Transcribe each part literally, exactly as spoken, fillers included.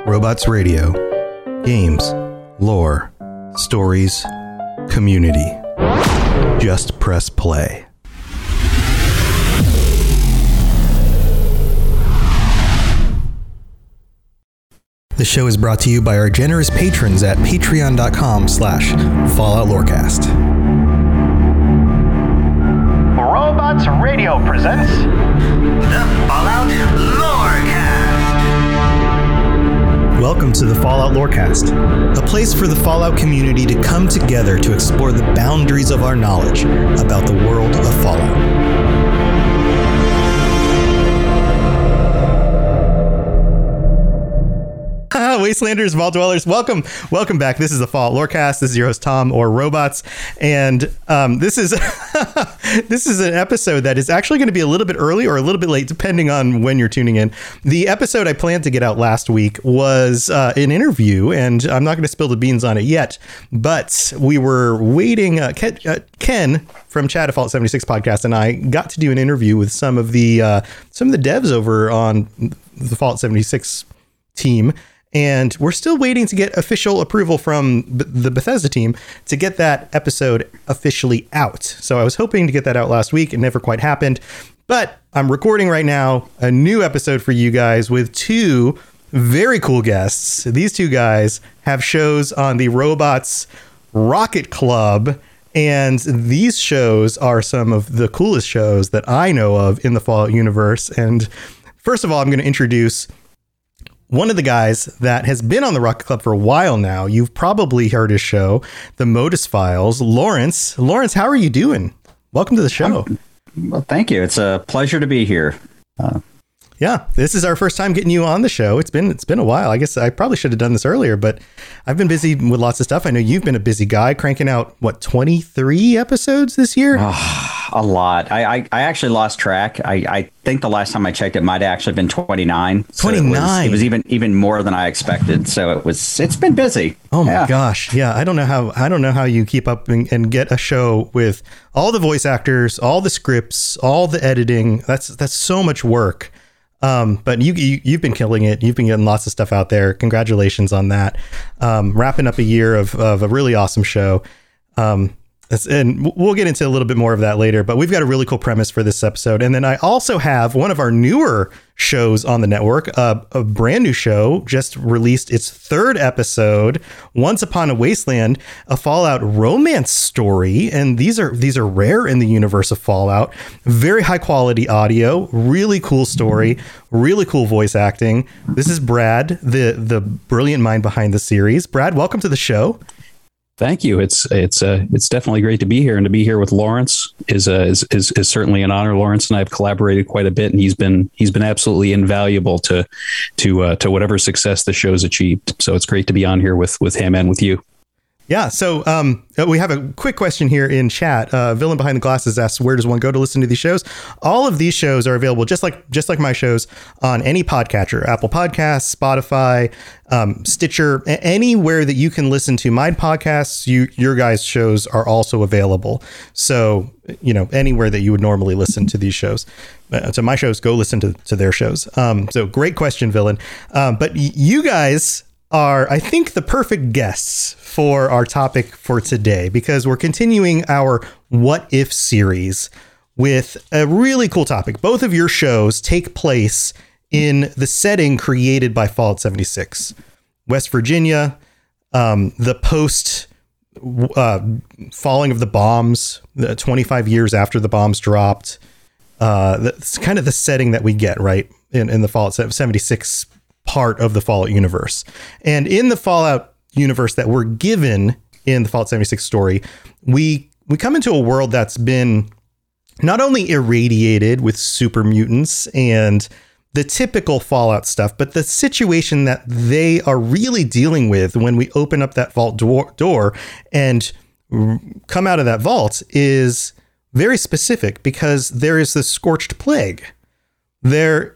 Robots Radio. Games, lore, stories, community. Just press play. The show is brought to you by our generous patrons at patreon.com slash Fallout Lorecast. Robots Radio presents the Fallout Lorecast. Welcome to the Fallout Lorecast, a place for the Fallout community to come together to explore the boundaries of our knowledge about the world of Fallout. Wastelanders, Vault Dwellers, welcome, welcome back. This is the Fallout Lorecast. This is your host Tom, or Robots, and um, this is this is an episode that is actually going to be a little bit early or a little bit late, depending on when you're tuning in. The episode I planned to get out last week was uh, an interview, and I'm not going to spill the beans on it yet. But we were waiting. Uh, Ken, uh, Ken from Chat of Fallout seventy-six podcast and I got to do an interview with some of the uh, some of the devs over on the Fallout seventy-six team. And we're still waiting to get official approval from B- the Bethesda team to get that episode officially out. So I was hoping to get that out last week. It never quite happened. But I'm recording right now a new episode for you guys with two very cool guests. These two guys have shows on the Robots Rocket Club. And these shows are some of the coolest shows that I know of in the Fallout universe. And first of all, I'm going to introduce one of the guys that has been on the Rocket Club for a while now. You've probably heard his show, The Modus Files. Lawrence, Lawrence, how are you doing? Welcome to the show. Um, well, thank you. It's a pleasure to be here. Uh, yeah, this is our first time getting you on the show. It's been it's been a while. I guess I probably should have done this earlier, but I've been busy with lots of stuff. I know you've been a busy guy, cranking out, what, twenty-three episodes this year? Oh, a lot. I, I, I actually lost track. I, I think the last time I checked, it might have actually been twenty-nine. twenty-nine. So it, was, it was even even more than I expected. So it was. It's been busy. Oh my yeah. gosh. Yeah. I don't know how, I don't know how you keep up and, and get a show with all the voice actors, all the scripts, all the editing. That's, that's so much work. Um, but you, you, you've been killing it. You've been getting lots of stuff out there. Congratulations on that. Um, wrapping up a year of, of a really awesome show. Um, And we'll get into a little bit more of that later, but we've got a really cool premise for this episode. And then I also have one of our newer shows on the network, uh, a brand new show, just released its third episode, Once Upon a Wasteland, a Fallout romance story. And these are these are rare in the universe of Fallout. Very high quality audio, really cool story, really cool voice acting. This is Brad, the the brilliant mind behind the series. Brad, welcome to the show. Thank you. It's it's uh, it's definitely great to be here, and to be here with Lawrence is, uh, is is is certainly an honor. Lawrence and I have collaborated quite a bit, and he's been he's been absolutely invaluable to to uh, to whatever success the show's achieved. So it's great to be on here with with him and with you. Yeah. So um, we have a quick question here in chat. Uh, Villain Behind the Glasses asks, where does one go to listen to these shows? All of these shows are available, just like just like my shows, on any podcatcher, Apple Podcasts, Spotify, um, Stitcher, a- anywhere that you can listen to my podcasts. You, your guys' shows are also available. So, you know, anywhere that you would normally listen to these shows. Uh, to my shows, go listen to, to their shows. Um, so great question, Villain. Um, but y- you guys are, I think, the perfect guests for our topic for today, because we're continuing our What If series with a really cool topic. Both of your shows take place in the setting created by Fallout seventy-six, West Virginia, um, the post uh, falling of the bombs, the twenty-five years after the bombs dropped. Uh, that's kind of the setting that we get, right, in, in the Fallout seventy-six part of the Fallout universe. And in the Fallout universe that we're given in the Fallout seventy-six story, we we come into a world that's been not only irradiated with super mutants and the typical Fallout stuff, but the situation that they are really dealing with when we open up that vault door, door and come out of that vault is very specific, because there is the scorched plague. There,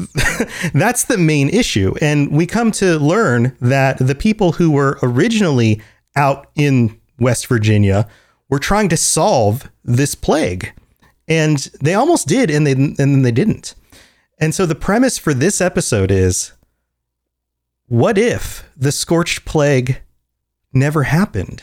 that's the main issue. And we come to learn that the people who were originally out in West Virginia were trying to solve this plague. And they almost did, and they and then they didn't. And so the premise for this episode is, what if the Scorched Plague never happened?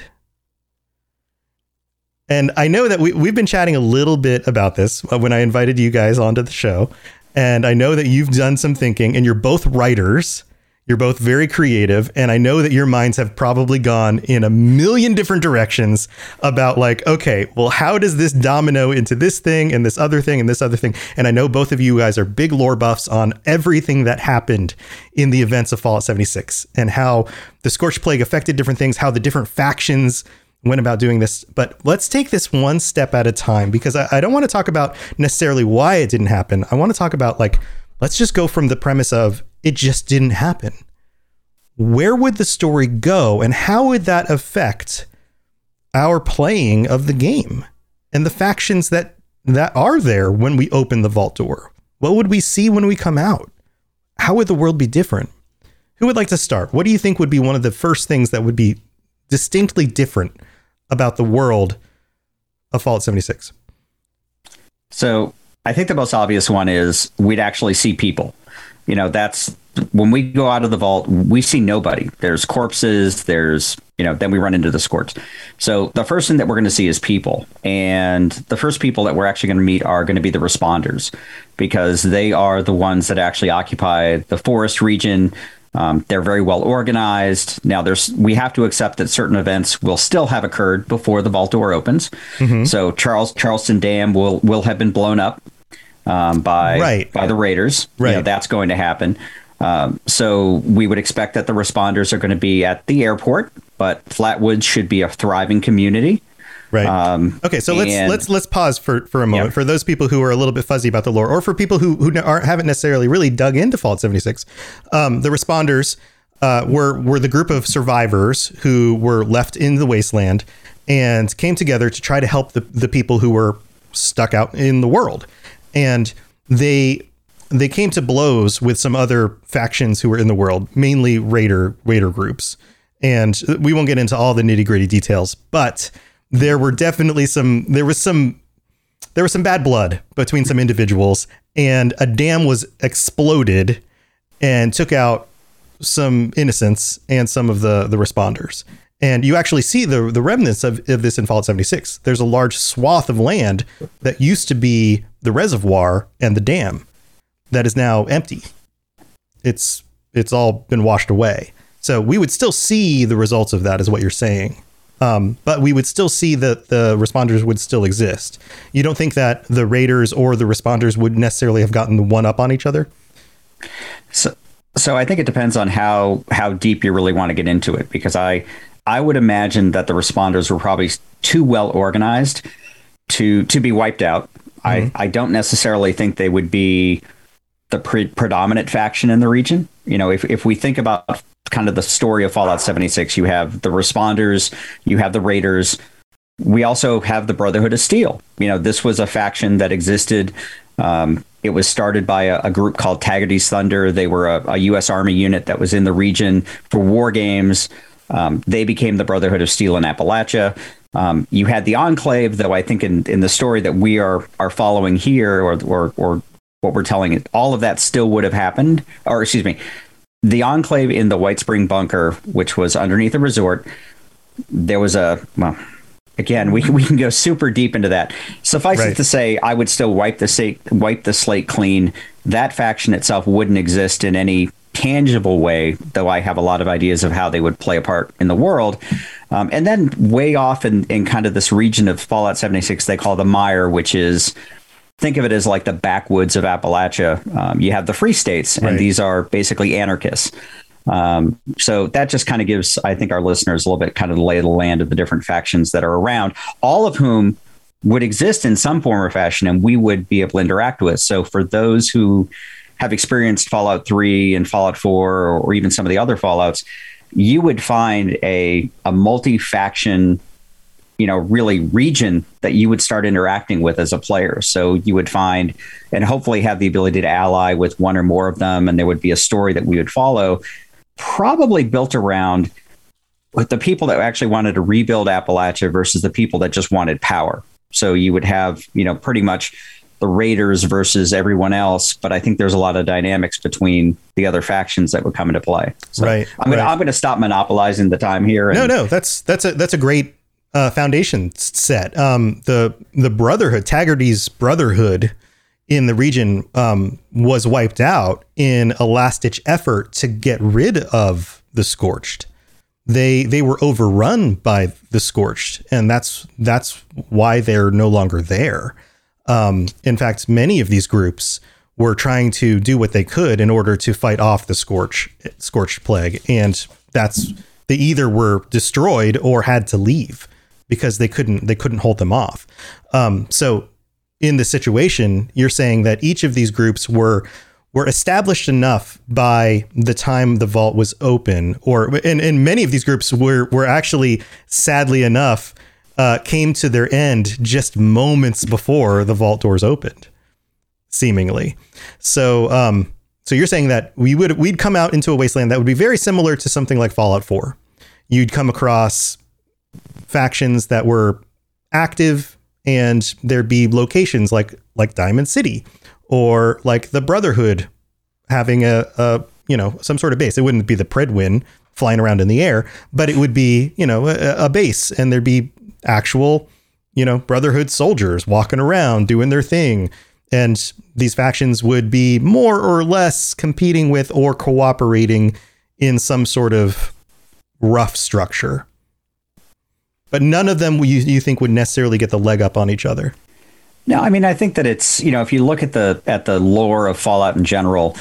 And I know that we, we've been chatting a little bit about this when I invited you guys onto the show. And I know that you've done some thinking, and you're both writers. You're both very creative. And I know that your minds have probably gone in a million different directions about like, okay, well, how does this domino into this thing and this other thing and this other thing? And I know both of you guys are big lore buffs on everything that happened in the events of Fallout seventy-six and how the Scorched Plague affected different things, how the different factions went about doing this. But let's take this one step at a time, because I, I don't want to talk about necessarily why it didn't happen. I want to talk about like, let's just go from the premise of it just didn't happen. Where would the story go, and how would that affect our playing of the game and the factions that that are there when we open the vault door? What would we see when we come out? How would the world be different? Who would like to start? What do you think would be one of the first things that would be distinctly different about the world of Fallout seventy-six? So I think the most obvious one is we'd actually see people. You know, that's when we go out of the vault, we see nobody. There's corpses. There's, you know, then we run into the Scorch. So the first thing that we're going to see is people. And the first people that we're actually going to meet are going to be the responders, because they are the ones that actually occupy the forest region. Um, they're very well organized. Now, there's we have to accept that certain events will still have occurred before the vault door opens. Mm-hmm. So Charles Charleston Dam will will have been blown up um, by right. by the raiders. Right. You know, that's going to happen. Um, so we would expect that the responders are going to be at the airport, but Flatwoods should be a thriving community. Right. Um, okay. So let's and, let's let's pause for, for a moment yeah. for those people who are a little bit fuzzy about the lore, or for people who who aren't haven't necessarily really dug into Fallout seventy-six. Um, the responders uh, were were the group of survivors who were left in the wasteland and came together to try to help the the people who were stuck out in the world, and they they came to blows with some other factions who were in the world, mainly raider raider groups, and we won't get into all the nitty gritty details, but there were definitely some, there was some, there was some bad blood between some individuals, and a dam was exploded and took out some innocents and some of the, the responders. And you actually see the, the remnants of, of this in Fallout seventy-six. There's a large swath of land that used to be the reservoir and the dam that is now empty. It's, it's all been washed away. So we would still see the results of that, is what you're saying. Um, but we would still see that the responders would still exist. You don't think that the raiders or the responders would necessarily have gotten the one up on each other? So, so I think it depends on how how deep you really want to get into it, because I I would imagine that the responders were probably too well organized to to be wiped out. Mm-hmm. I, I don't necessarily think they would be the pre- predominant faction in the region. You know, if if we think about kind of the story of Fallout seventy-six, you have the responders, you have the raiders. We also have the Brotherhood of Steel. You know, this was a faction that existed. Um, it was started by a, a group called Taggarty's Thunder. They were a, a U S Army unit that was in the region for war games. Um, they became the Brotherhood of Steel in Appalachia. Um, you had the Enclave, though I think in, in the story that we are are following here, or or or what we're telling, all of that still would have happened. Or excuse me, the Enclave in the White Spring Bunker, which was underneath the resort, there was a, well, again, we, we can go super deep into that. Suffice right. it to say, I would still wipe the slate, wipe the slate clean. That faction itself wouldn't exist in any tangible way, though I have a lot of ideas of how they would play a part in the world. Um, and then way off in, in kind of this region of Fallout seventy-six, they call the Mire, which is, think of it as like the backwoods of Appalachia. Um, you have the Free States, and right. these are basically anarchists. Um, so that just kind of gives, I think, our listeners a little bit kind of the lay of the land of the different factions that are around, all of whom would exist in some form or fashion, and we would be able to interact with. So for those who have experienced Fallout three and Fallout four, or, or even some of the other Fallouts, you would find a, a multi-faction, you know, really region that you would start interacting with as a player. So you would find and hopefully have the ability to ally with one or more of them. And there would be a story that we would follow, probably built around with the people that actually wanted to rebuild Appalachia versus the people that just wanted power. So you would have, you know, pretty much the the Raiders versus everyone else, but I think there's a lot of dynamics between the other factions that would come into play. So right. I'm gonna right. I'm gonna stop monopolizing the time here. And, no, no, that's that's a that's a great uh, foundation set. Um, the the Brotherhood, Taggarty's Brotherhood in the region um, was wiped out in a last ditch effort to get rid of the Scorched. They they were overrun by the Scorched, and that's that's why they're no longer there. Um, in fact, many of these groups were trying to do what they could in order to fight off the Scorch Scorched Plague, and that's they either were destroyed or had to leave because they couldn't they couldn't hold them off. Um, so in the situation, you're saying that each of these groups were were established enough by the time the vault was open, or and, and many of these groups were were actually, sadly enough, uh, came to their end just moments before the vault doors opened, seemingly. So, um, so you're saying that we would we'd come out into a wasteland that would be very similar to something like Fallout four. You'd come across factions that were active, and there'd be locations like like Diamond City, or like the Brotherhood having a, a, you know, some sort of base. It wouldn't be the Predwin flying around in the air, but it would be, you know, a, a base, and there'd be actual, you know, Brotherhood soldiers walking around doing their thing. And these factions would be more or less competing with or cooperating in some sort of rough structure. But none of them you, you think would necessarily get the leg up on each other. No, I mean, I think that it's, you know, if you look at the at the lore of Fallout in general,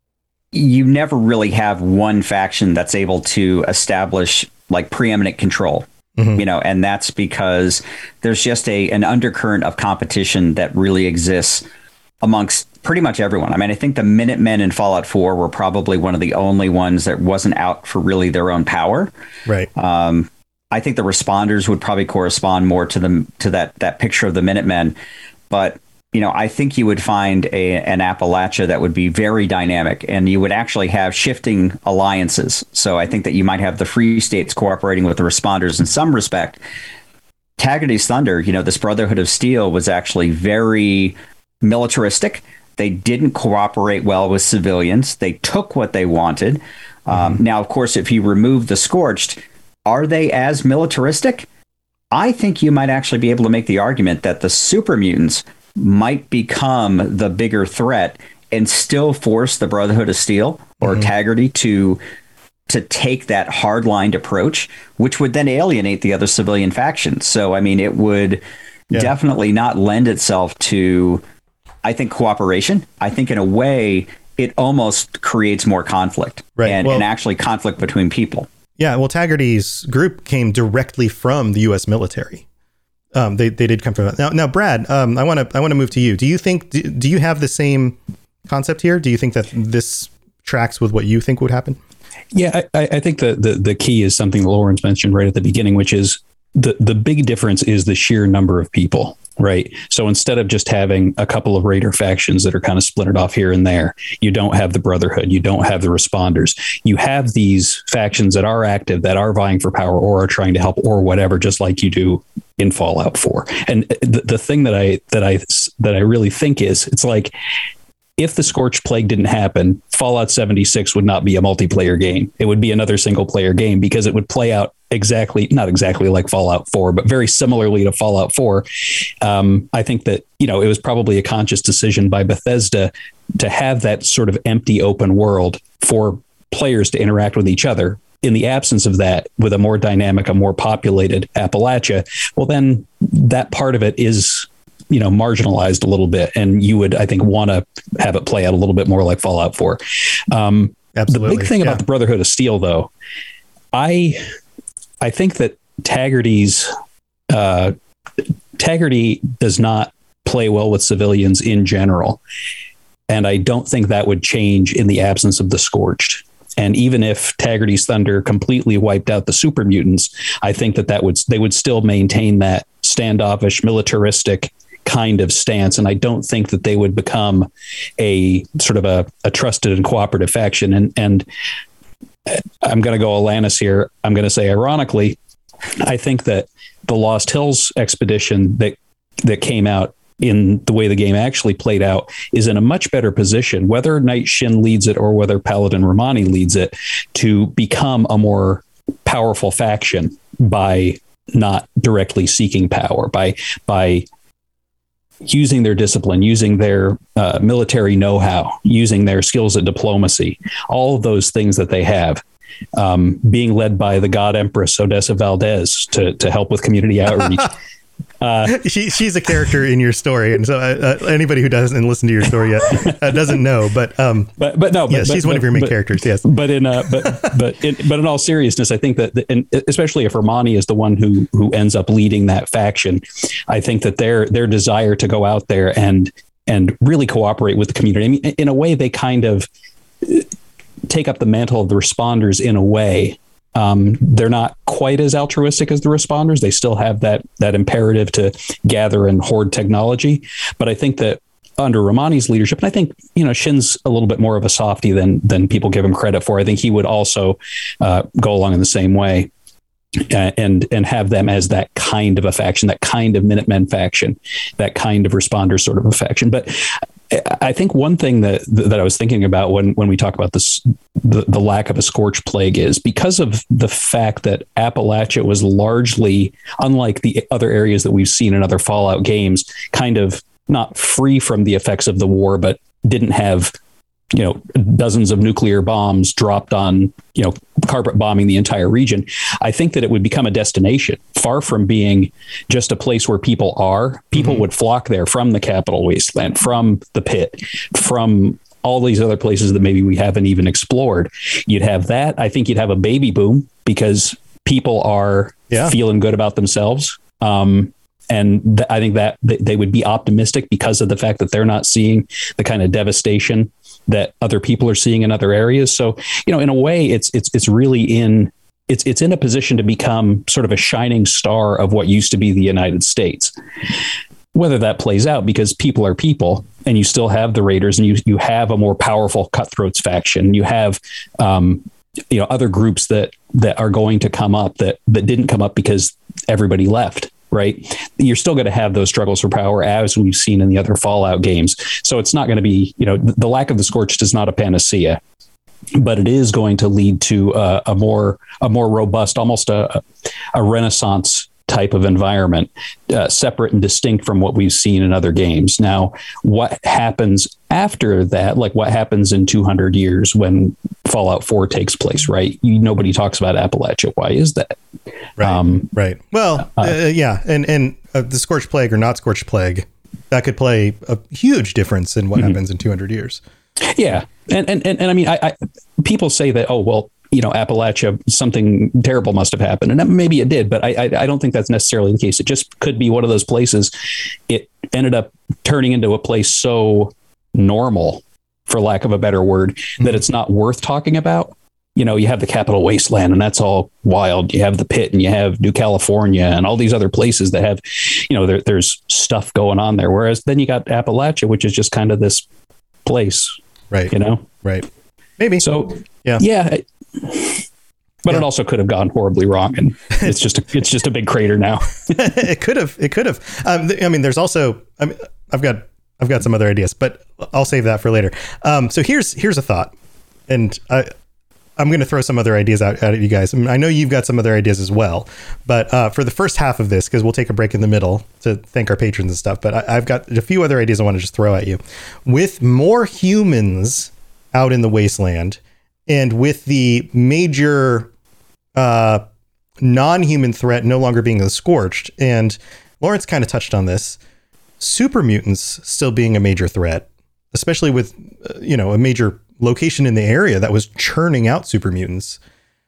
you never really have one faction that's able to establish like preeminent control, mm-hmm. you know, and that's because there's just a an undercurrent of competition that really exists amongst pretty much everyone. I mean, I think the Minutemen in Fallout four were probably one of the only ones that wasn't out for really their own power. Right. Um, I think the Responders would probably correspond more to the to that that picture of the Minutemen. But, you know, I think you would find a, an Appalachia that would be very dynamic, and you would actually have shifting alliances. So I think that you might have the Free States cooperating with the Responders in some respect. Taggarty's Thunder, you know, this Brotherhood of Steel was actually very militaristic. They didn't cooperate well with civilians. They took what they wanted. Mm-hmm. Um, now, of course, if you remove the Scorched, are they as militaristic? I think you might actually be able to make the argument that the super mutants might become the bigger threat and still force the Brotherhood of Steel or mm-hmm. Taggarty to to take that hardlined approach, which would then alienate the other civilian factions. So, I mean, it would yeah. definitely not lend itself to, I think, cooperation. I think in a way, it almost creates more conflict right. and, well, and actually conflict between people. Yeah, well, Taggarty's group came directly from the U S military. Um, they they did come from that. Now, now, Brad, um, I want to I want to move to you. Do you think do, do you have the same concept here? Do you think that this tracks with what you think would happen? Yeah, I, I think the, the the key is something that Lawrence mentioned right at the beginning, which is the the big difference is the sheer number of people. Right. So instead of just having a couple of Raider factions that are kind of splintered off here and there, you don't have the Brotherhood. You don't have the Responders. You have these factions that are active, that are vying for power or are trying to help or whatever, just like you do in Fallout four. And the, the thing that I that I that I really think is it's like if the Scorched Plague didn't happen, Fallout seventy-six would not be a multiplayer game. It would be another single player game because it would play out exactly, not exactly like Fallout four, but very similarly to Fallout four. Um, I think that, you know, it was probably a conscious decision by Bethesda to have that sort of empty open world for players to interact with each other. In the absence of that, with a more dynamic, a more populated Appalachia, well, then that part of it is, you know, marginalized a little bit. And you would, I think, want to have it play out a little bit more like Fallout four. Um, Absolutely. The big thing yeah. about the Brotherhood of Steel, though, I I think that Taggarty's uh, Taggarty does not play well with civilians in general. And I don't think that would change in the absence of the Scorched. And even if Taggarty's Thunder completely wiped out the super mutants, I think that that would they would still maintain that standoffish, militaristic kind of stance. And I don't think that they would become a sort of a, a trusted and cooperative faction. And and I'm going to go Alanis here. I'm going to say, ironically, I think that the Lost Hills expedition that that came out in the way the game actually played out, is in a much better position, whether Knight Shin leads it or whether Paladin Romani leads it, to become a more powerful faction by not directly seeking power, by by using their discipline, using their uh, military know-how, using their skills at diplomacy, all of those things that they have, um, being led by the God Empress Odessa Valdez to to help with community outreach. Uh, she, she's a character in your story, and so uh, uh, anybody who doesn't listen to your story yet uh, doesn't know. But um, but but no, but, yeah, but, she's but, one of your main but, characters. Yes, but in uh, but but in, but in all seriousness, I think that, the, and especially if Romani is the one who who ends up leading that faction, I think that their their desire to go out there and and really cooperate with the community. I mean, in a way, they kind of take up the mantle of the responders in a way. Um, they're not quite as altruistic as the responders. They still have that that imperative to gather and hoard technology. But I think that under Romani's leadership, and I think, you know, Shin's a little bit more of a softie than than people give him credit for. I think he would also uh, go along in the same way and and have them as that kind of a faction, that kind of Minutemen faction, that kind of responder sort of a faction. But I think one thing that that I was thinking about when when we talk about this, the, the lack of a scorch plague, is because of the fact that Appalachia was largely, unlike the other areas that we've seen in other Fallout games, kind of not free from the effects of the war, but didn't have, you know, dozens of nuclear bombs dropped on, you know, carpet bombing the entire region. I think that it would become a destination, far from being just a place where people are. People mm-hmm. would flock there from the Capital Wasteland, from the pit, from all these other places that maybe we haven't even explored. You'd have that. I think you'd have a baby boom because people are yeah. feeling good about themselves. Um, And th- I think that th- they would be optimistic because of the fact that they're not seeing the kind of devastation that other people are seeing in other areas. So, you know, in a way, it's it's it's really in it's it's in a position to become sort of a shining star of what used to be the United States. Whether that plays out, because people are people, and you still have the Raiders, and you you have a more powerful Cutthroats faction. You have um, you know, other groups that that are going to come up that that didn't come up because everybody left. Right. You're still going to have those struggles for power, as we've seen in the other Fallout games. So it's not going to be, you know, the lack of the Scorched is not a panacea, but it is going to lead to uh, a more a more robust, almost a, a Renaissance type of environment, uh, separate and distinct from what we've seen in other games. Now, what happens after that, like what happens in two hundred years when Fallout four takes place, right? You, nobody talks about Appalachia. Why is that? Right. Um, right. Well, uh, uh, yeah. And, and uh, the Scorched Plague or not Scorched Plague, that could play a huge difference in what mm-hmm. happens in two hundred years. Yeah. And, and, and, and I mean, I, I, people say that, oh, well, you know, Appalachia, something terrible must have happened. And maybe it did, but I, I, I don't think that's necessarily the case. It just could be one of those places. It ended up turning into a place so normal, for lack of a better word, mm-hmm. that it's not worth talking about. You know, you have the Capital Wasteland, and that's all wild. You have the pit, and you have New California, and all these other places that have, you know, there, there's stuff going on there. Whereas then you got Appalachia, which is just kind of this place, right? You know, right? Maybe. So, yeah, yeah. But yeah. it also could have gone horribly wrong, and it's just a, it's just a big crater now. It could have. It could have. Um, th- I mean, there's also. I mean, I've got I've got some other ideas, but I'll save that for later. Um, so here's here's a thought, and I. I'm going to throw some other ideas out, out at you guys. I mean, I know you've got some other ideas as well, but uh, for the first half of this, because we'll take a break in the middle to thank our patrons and stuff, but I, I've got a few other ideas I want to just throw at you. With more humans out in the wasteland, and with the major uh, non-human threat no longer being the Scorched, and Lawrence kind of touched on this, super mutants still being a major threat, especially with, uh, you know, a major location in the area that was churning out super mutants.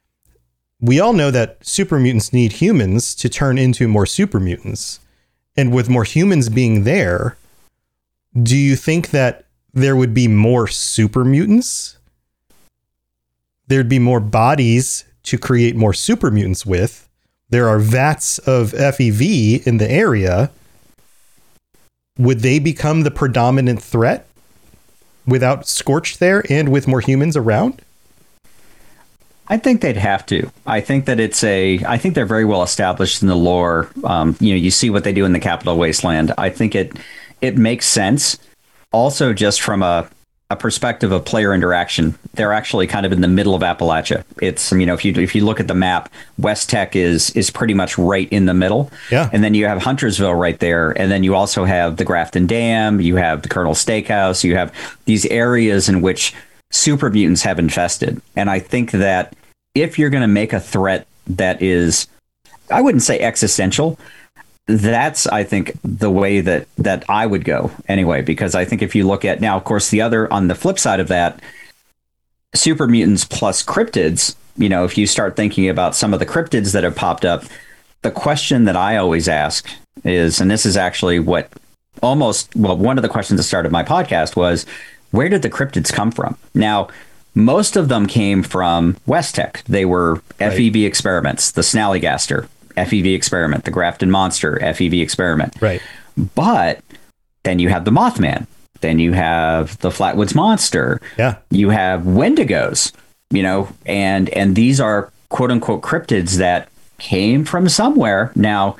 We all know that super mutants need humans to turn into more super mutants. And with more humans being there, do you think that there would be more super mutants? There'd be more bodies to create more super mutants with. There are vats of F E V in the area. Would they become the predominant threat without Scorched there and with more humans around? I think they'd have to. I think that it's a, I think they're very well established in the lore. Um, you know, you see what they do in the Capital Wasteland. I think it, it makes sense. Also, just from a, a perspective of player interaction, they're actually kind of in the middle of Appalachia. It's, you know, if you if you look at the map, West Tech is is pretty much right in the middle. Yeah. And then you have Huntersville right there. And then you also have the Grafton Dam. You have the Colonel Steakhouse. You have these areas in which super mutants have infested. And I think that if you're going to make a threat that is, I wouldn't say existential, that's, I think, the way that, that I would go anyway, because I think if you look at now, of course, the other on the flip side of that, super mutants plus cryptids, you know, if you start thinking about some of the cryptids that have popped up, the question that I always ask is, and this is actually what almost, well, one of the questions that started my podcast was, where did the cryptids come from? Now, most of them came from West Tech. They were right. F E V experiments, the Snallygaster F E V experiment, the Grafton Monster F E V experiment. Right. But then you have the Mothman. Then you have the Flatwoods Monster. Yeah. You have Wendigos, you know, and and these are quote unquote cryptids that came from somewhere. Now,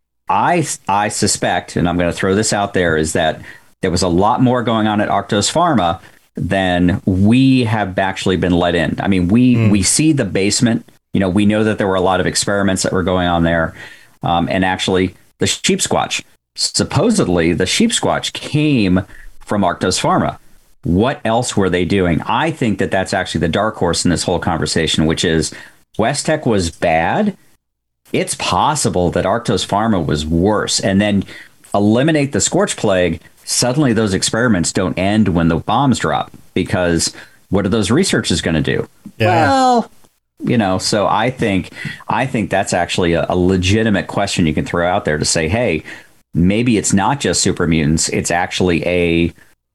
I I suspect, and I'm going to throw this out there, is that there was a lot more going on at Arctos Pharma than we have actually been let in. I mean, we mm. we see the basement. You know, we know that there were a lot of experiments that were going on there. Um, and actually, the Sheep Squatch, supposedly the Sheep Squatch came from Arctos Pharma. What else were they doing? I think that that's actually the dark horse in this whole conversation, which is West Tech was bad. It's possible that Arctos Pharma was worse. And then eliminate the Scorch Plague. Suddenly those experiments don't end when the bombs drop, because what are those researchers going to do? Yeah. Well, you know, so I think I think that's actually a, a legitimate question you can throw out there to say, hey, maybe it's not just super mutants. It's actually a,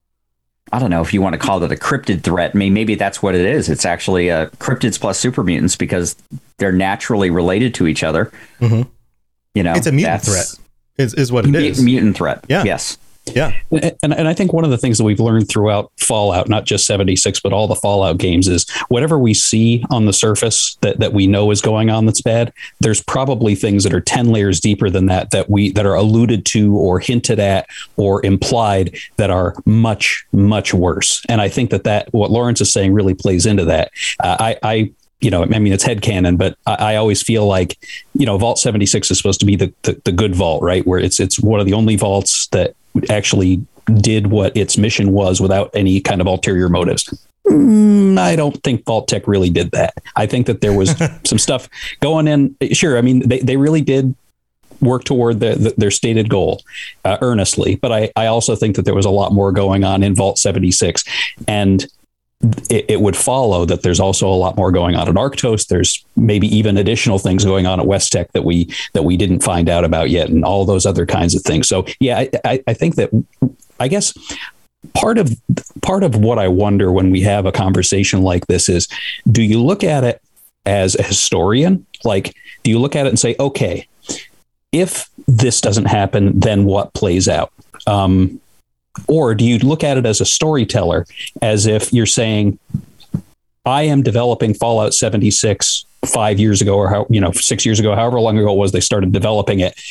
I don't know if you want to call it a cryptid threat. I mean, maybe that's what it is. It's actually a cryptids plus super mutants because they're naturally related to each other. Mm-hmm. You know, it's a mutant threat is, is what it is. Mutant threat. Yeah. Yes. Yeah. And, and I think one of the things that we've learned throughout Fallout, not just seventy-six, but all the Fallout games, is whatever we see on the surface that, that we know is going on that's bad, there's probably things that are ten layers deeper than that, that we that are alluded to or hinted at or implied that are much, much worse. And I think that, that what Lawrence is saying really plays into that. Uh, I, I You know, I mean, it's headcanon, but I, I always feel like, you know, Vault seventy-six is supposed to be the, the, the good vault, right? Where it's it's one of the only vaults that actually did what its mission was without any kind of ulterior motives. Mm, I don't think Vault Tech really did that. I think that there was some stuff going in. Sure, I mean, they, they really did work toward the, the, their stated goal uh, earnestly, but I, I also think that there was a lot more going on in Vault seventy-six. And It, it would follow that there's also a lot more going on at Arctos. There's maybe even additional things going on at West Tech that we that we didn't find out about yet, and all those other kinds of things. So yeah, I, I, I think that I guess part of part of what I wonder when we have a conversation like this is, do you look at it as a historian? Like, do you look at it and say, okay, if this doesn't happen, then what plays out? Um, Or do you look at it as a storyteller, as if you're saying, I am developing Fallout seventy-six five years ago, or how, you know, six years ago, however long ago it was they started developing it.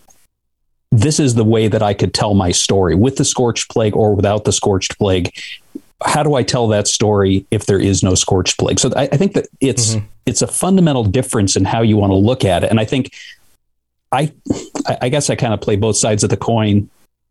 This is the way that I could tell my story, with the Scorched Plague or without the Scorched Plague. How do I tell that story if there is no Scorched Plague? So I, I think that it's mm-hmm. it's a fundamental difference in how you want to look at it. And I think I I guess I kind of play both sides of the coin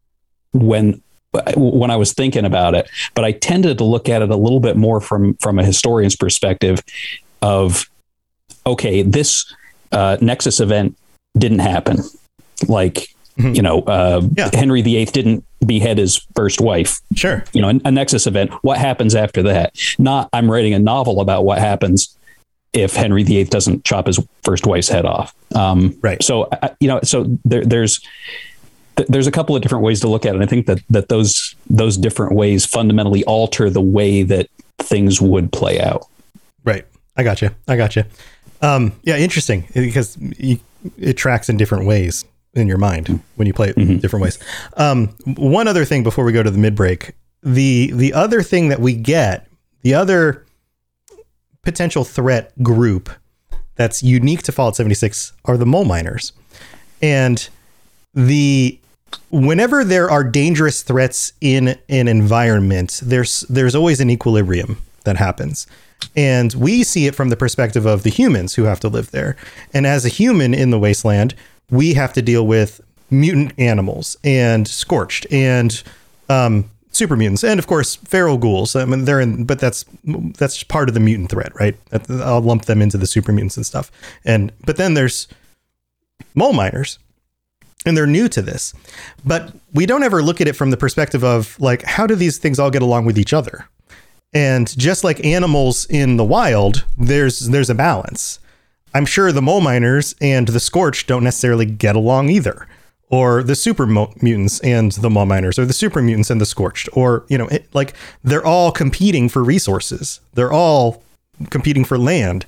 when when I was thinking about it, but I tended to look at it a little bit more from, from a historian's perspective of, okay, this uh, Nexus event didn't happen. Like, mm-hmm. you know, uh, yeah. Henry the Eighth didn't behead his first wife. Sure. You know, a Nexus event, what happens after that? Not, I'm writing a novel about what happens if Henry the Eighth doesn't chop his first wife's head off. Um, right. So, I, you know, so there, there's, There's a couple of different ways to look at it. And I think that that those those different ways fundamentally alter the way that things would play out. Right. I got you. I got you. Um, yeah, interesting, because you, it tracks in different ways in your mind when you play it mm-hmm. different ways. Um, one other thing before we go to the mid break, the the other thing that we get, the other potential threat group that's unique to Fallout seventy-six are the mole miners, and the whenever there are dangerous threats in an environment, there's there's always an equilibrium that happens. And we see it from the perspective of the humans who have to live there. And as a human in the wasteland, we have to deal with mutant animals and scorched and um, super mutants, and of course feral ghouls. I mean, they're in, but that's that's part of the mutant threat, right? I'll lump them into the super mutants and stuff. And but then there's mole miners, and they're new to this. But we don't ever look at it from the perspective of like, how do these things all get along with each other? And just like animals in the wild, there's there's a balance. I'm sure the mole miners and the scorched don't necessarily get along either, or the super mo- mutants and the mole miners, or the super mutants and the scorched, or, you know, it, like they're all competing for resources. They're all competing for land.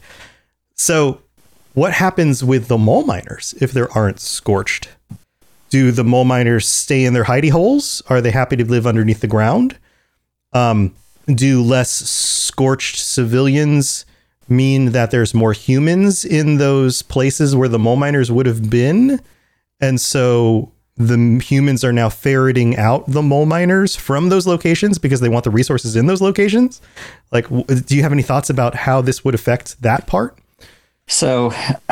So what happens with the mole miners if there aren't scorched? Do the mole miners stay in their hidey holes? Are they happy to live underneath the ground? Um, do less scorched civilians mean that there's more humans in those places where the mole miners would have been? And so the humans are now ferreting out the mole miners from those locations because they want the resources in those locations. Like, do you have any thoughts about how this would affect that part? So,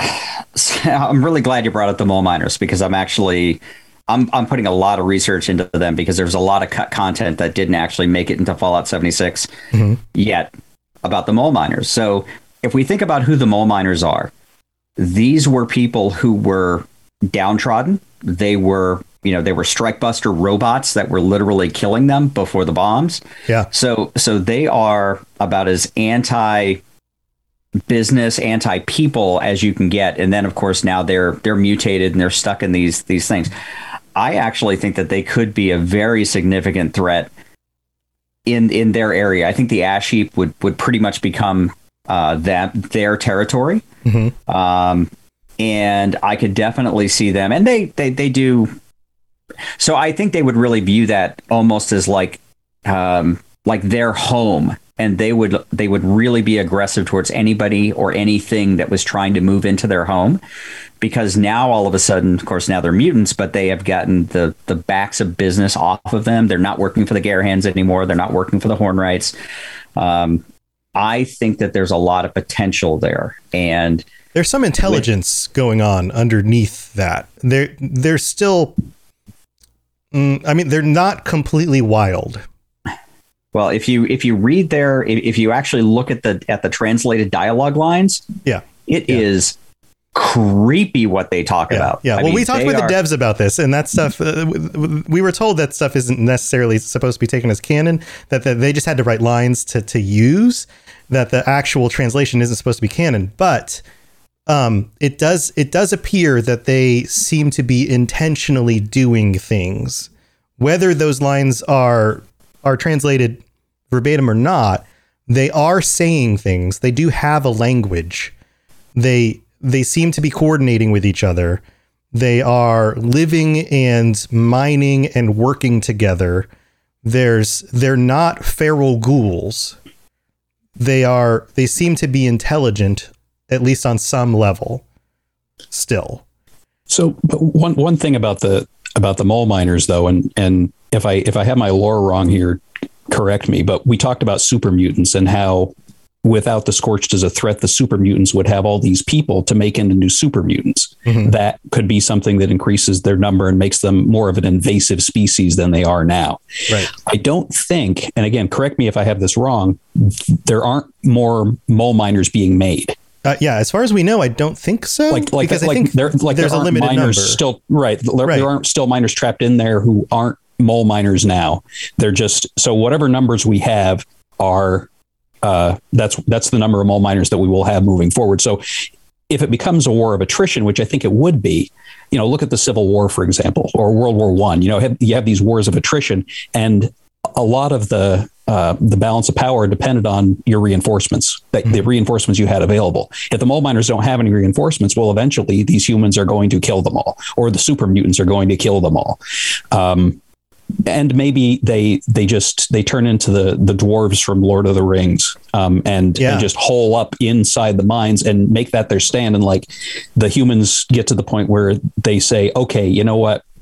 so I'm really glad you brought up the mole miners, because I'm actually I'm I'm putting a lot of research into them, because there's a lot of cut content that didn't actually make it into Fallout seventy-six mm-hmm. yet about the mole miners. So if we think about who the mole miners are, these were people who were downtrodden. They were, you know, they were strike buster robots that were literally killing them before the bombs. Yeah. So so they are about as anti business, anti people as you can get. And then of course now they're they're mutated and they're stuck in these these things. I actually think that they could be a very significant threat in in their area. I think the ash heap would would pretty much become uh that their territory. Mm-hmm. Um and I could definitely see them, and they they they do. So I think they would really view that almost as like um like their home, and they would they would really be aggressive towards anybody or anything that was trying to move into their home, because now all of a sudden, of course, now they're mutants, but they have gotten the the backs of business off of them. They're not working for the Garahans anymore. They're not working for the Hornwrights. Um, I think that there's a lot of potential there, and there's some intelligence with, going on underneath that. They're they're still. Mm, I mean, they're not completely wild. Well, if you if you read their if you actually look at the at the translated dialogue lines, yeah, it yeah. is creepy what they talk yeah, about. Yeah, I well, mean, we talked with are, the devs about this, and that stuff. Uh, we were told that stuff isn't necessarily supposed to be taken as canon. That, that they just had to write lines to to use. That the actual translation isn't supposed to be canon, but um, it does it does appear that they seem to be intentionally doing things, whether those lines are are translated verbatim or not. They are saying things. They do have a language. They they seem to be coordinating with each other. They are living and mining and working together. There's they're not feral ghouls. They are they seem to be intelligent, at least on some level, still. So but one one thing about the about the mole miners, though, and and if I if I have my lore wrong here, correct me, but we talked about super mutants and how without the Scorched as a threat, the super mutants would have all these people to make into new super mutants. Mm-hmm. That could be something that increases their number and makes them more of an invasive species than they are now. Right. I don't think, and again, correct me if I have this wrong, there aren't more mole miners being made. Uh, yeah, as far as we know, I don't think so. Like, like, because I like think there, like there's there a aren't limited miners number. Still, right, there, right. there aren't still miners trapped in there who aren't mole miners now. They're just, so whatever numbers we have are, uh, that's that's the number of mole miners that we will have moving forward. So if it becomes a war of attrition, which I think it would be, you know, look at the Civil War, for example, or World War One. You know, have, you have these wars of attrition, and a lot of the uh, the balance of power depended on your reinforcements, that, mm-hmm. the reinforcements you had available. If the mole miners don't have any reinforcements, well, eventually these humans are going to kill them all, or the super mutants are going to kill them all. Um, and maybe they they just they turn into the the dwarves from Lord of the Rings, um, and, yeah. and just hole up inside the mines and make that their stand. And like the humans get to the point where they say, OK, you know what?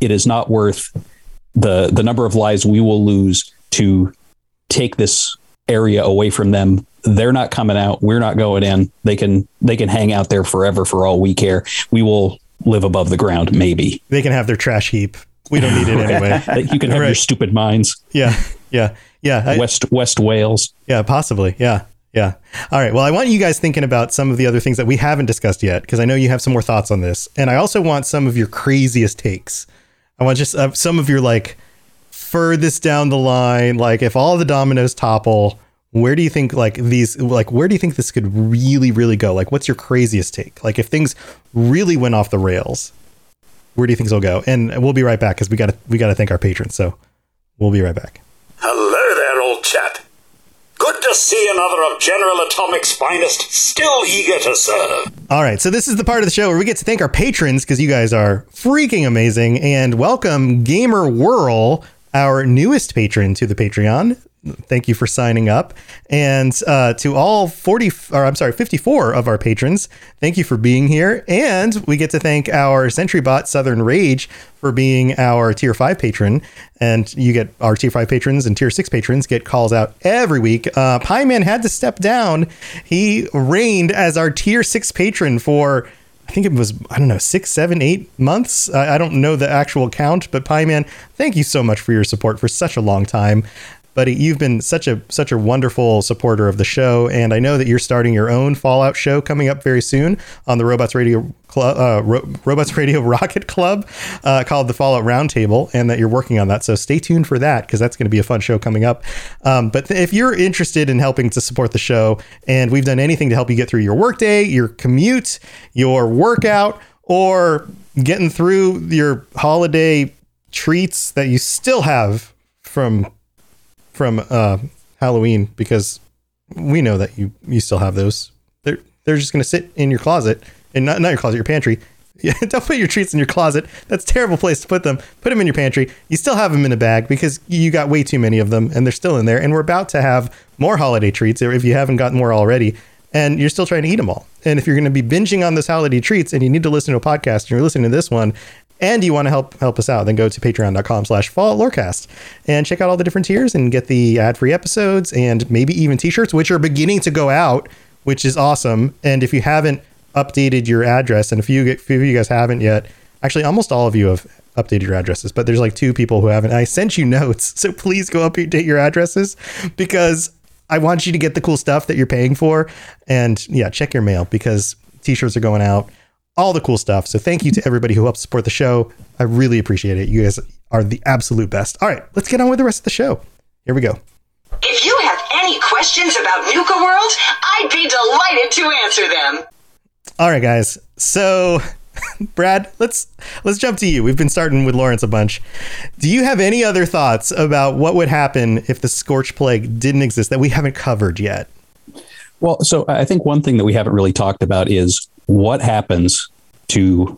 it is not worth the the number of lives we will lose to take this area away from them. They're not coming out. We're not going in. They can they can hang out there forever for all we care. We will live above the ground. Maybe they can have their trash heap. We don't need it anyway. You can have right. your stupid mines. Yeah. Yeah. Yeah. I, West West Wales. Yeah, possibly. Yeah. Yeah. All right. Well, I want you guys thinking about some of the other things that we haven't discussed yet, because I know you have some more thoughts on this. And I also want some of your craziest takes. I want just uh, some of your like furthest down the line, like if all the dominoes topple, where do you think like these, like, where do you think this could really, really go? Like, what's your craziest take? Like if things really went off the rails, where do you think they'll go? And we'll be right back because we got to, we got to thank our patrons. So we'll be right back. Hello there, old chap. Good to see another of General Atomic's finest, still eager to serve. All right, so this is the part of the show where we get to thank our patrons because you guys are freaking amazing. And welcome Gamer Whirl, our newest patron to the Patreon. Thank you for signing up. And uh, to all forty, or I'm sorry, fifty-four of our patrons, thank you for being here. And we get to thank our SentryBot Southern Rage for being our tier five patron. And you get our tier five patrons and tier six patrons get calls out every week. Uh, Pie Man had to step down. He reigned as our tier six patron for, I think it was, I don't know, six, seven, eight months. I, I don't know the actual count, but Pie Man, thank you so much for your support for such a long time. Buddy, you've been such a such a wonderful supporter of the show, and I know that you're starting your own Fallout show coming up very soon on the Robots Radio Club, uh, Ro- Robots Radio Rocket Club, uh, called the Fallout Roundtable, and that you're working on that. So stay tuned for that because that's going to be a fun show coming up. Um, but th- if you're interested in helping to support the show, and we've done anything to help you get through your workday, your commute, your workout, or getting through your holiday treats that you still have from. from uh, Halloween, because we know that you, you still have those. They're, they're just going to sit in your closet, and not, not your closet, your pantry. Yeah, don't put your treats in your closet. That's a terrible place to put them. Put them in your pantry. You still have them in a bag because you got way too many of them and they're still in there. And we're about to have more holiday treats, or if you haven't gotten more already, and you're still trying to eat them all. And if you're going to be binging on those holiday treats and you need to listen to a podcast and you're listening to this one, and you want to help help us out, then go to patreon.com slash Fallout Lorecast and check out all the different tiers and get the ad-free episodes and maybe even t-shirts, which are beginning to go out, which is awesome. And if you haven't updated your address, and a few, a few of you guys haven't yet, actually almost all of you have updated your addresses, but there's like two people who haven't. I sent you notes, so please go update your addresses because I want you to get the cool stuff that you're paying for. And yeah, check your mail because t-shirts are going out. All the cool stuff. So thank you to everybody who helps support the show. I really appreciate it. You guys are the absolute best. All right, let's get on with the rest of the show. Here we go. If you have any questions about Nuka World, I'd be delighted to answer them. All right, guys. So, Brad, let's let's jump to you. We've been starting with Lawrence a bunch. Do you have any other thoughts about what would happen if the Scorch Plague didn't exist that we haven't covered yet? Well, so I think one thing that we haven't really talked about is what happens to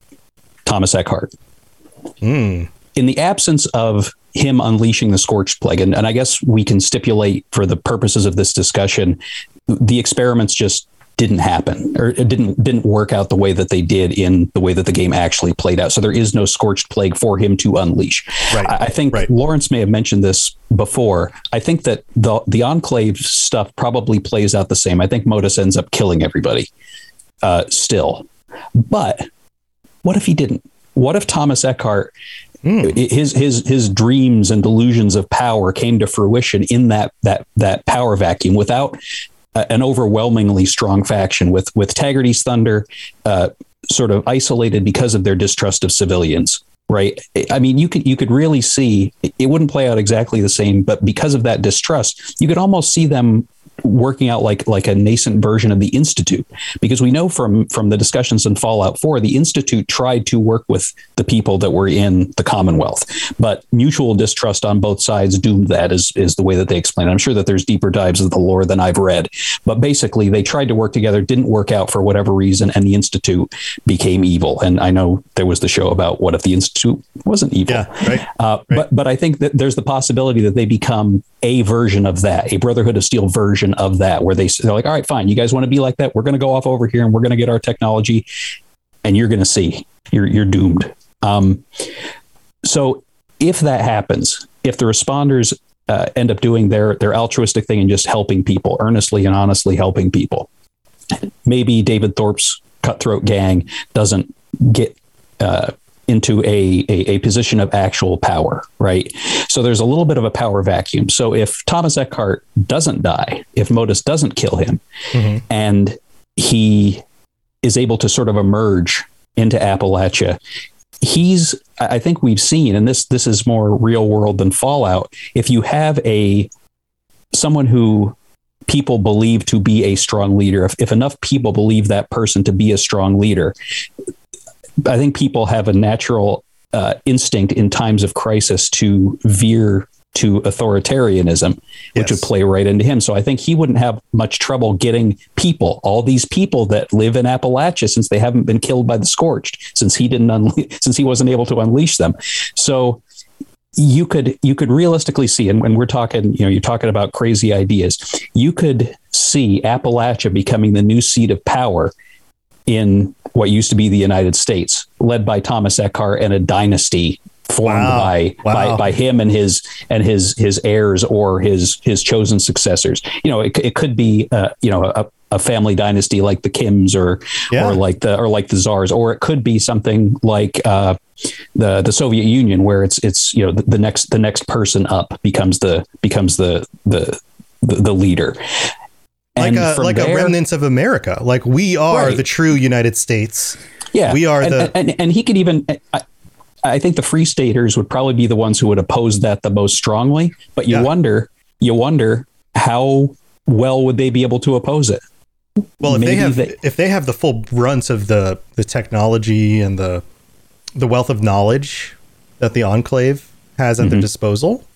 Thomas Eckhart mm. in the absence of him unleashing the Scorched Plague. And, and I guess we can stipulate for the purposes of this discussion, the experiments just didn't happen, or it didn't didn't work out the way that they did in the way that the game actually played out. So there is no Scorched Plague for him to unleash. Right. I, I think right. Lawrence may have mentioned this before. I think that the the Enclave stuff probably plays out the same. I think Modus ends up killing everybody uh, still. But what if he didn't? What if Thomas Eckhart, mm. his his his dreams and delusions of power came to fruition in that that that power vacuum without an overwhelmingly strong faction, with with Taggarty's Thunder uh, sort of isolated because of their distrust of civilians, right? I mean, you could you could really see it wouldn't play out exactly the same, but because of that distrust, you could almost see them working out like like a nascent version of the Institute, because we know from from the discussions in Fallout four, the Institute tried to work with the people that were in the Commonwealth, but mutual distrust on both sides doomed that, is is the way that they explain it. I'm sure that there's deeper dives of the lore than I've read, but basically they tried to work together, didn't work out for whatever reason, and the Institute became evil. And I know there was the show about what if the Institute wasn't evil. Yeah, right, uh, right. But but I think that there's the possibility that they become a version of that, a Brotherhood of Steel version of that, where they, they're like, all right, fine, you guys want to be like that? We're going to go off over here and we're going to get our technology, and you're going to see you're you're doomed. Um, so if that happens, if the responders uh, end up doing their their altruistic thing and just helping people, earnestly and honestly helping people, maybe David Thorpe's cutthroat gang doesn't get uh, into a, a a position of actual power, right? So there's a little bit of a power vacuum. So if Thomas Eckhart doesn't die, if Modus doesn't kill him, mm-hmm. and he is able to sort of emerge into Appalachia, he's, I think we've seen, and this this is more real world than Fallout, if you have a someone who people believe to be a strong leader, if, if enough people believe that person to be a strong leader, I think people have a natural uh, instinct in times of crisis to veer to authoritarianism, which yes. would play right into him. So I think he wouldn't have much trouble getting people, all these people that live in Appalachia, since they haven't been killed by the Scorched, since he didn't, unle- since he wasn't able to unleash them. So you could, you could realistically see, and when we're talking, you know, you're talking about crazy ideas, you could see Appalachia becoming the new seat of power in what used to be the United States, led by Thomas Eckhart and a dynasty formed wow. by, wow. by by him and his and his his heirs or his his chosen successors. You know, it, it could be uh, you know a, a family dynasty like the Kims or yeah. or like the or like the Tsars, or it could be something like uh, the the Soviet Union, where it's it's you know the, the next the next person up becomes the becomes the the the, the leader. Like a like there, a remnants of America. Like we are right. the true United States. Yeah, we are and, the and, and he could even. I, I think the Free Staters would probably be the ones who would oppose that the most strongly. But you yeah. wonder, you wonder how well would they be able to oppose it? Well, if Maybe they have they, if they have the full brunt of the the technology and the the wealth of knowledge that the Enclave has at mm-hmm. their disposal,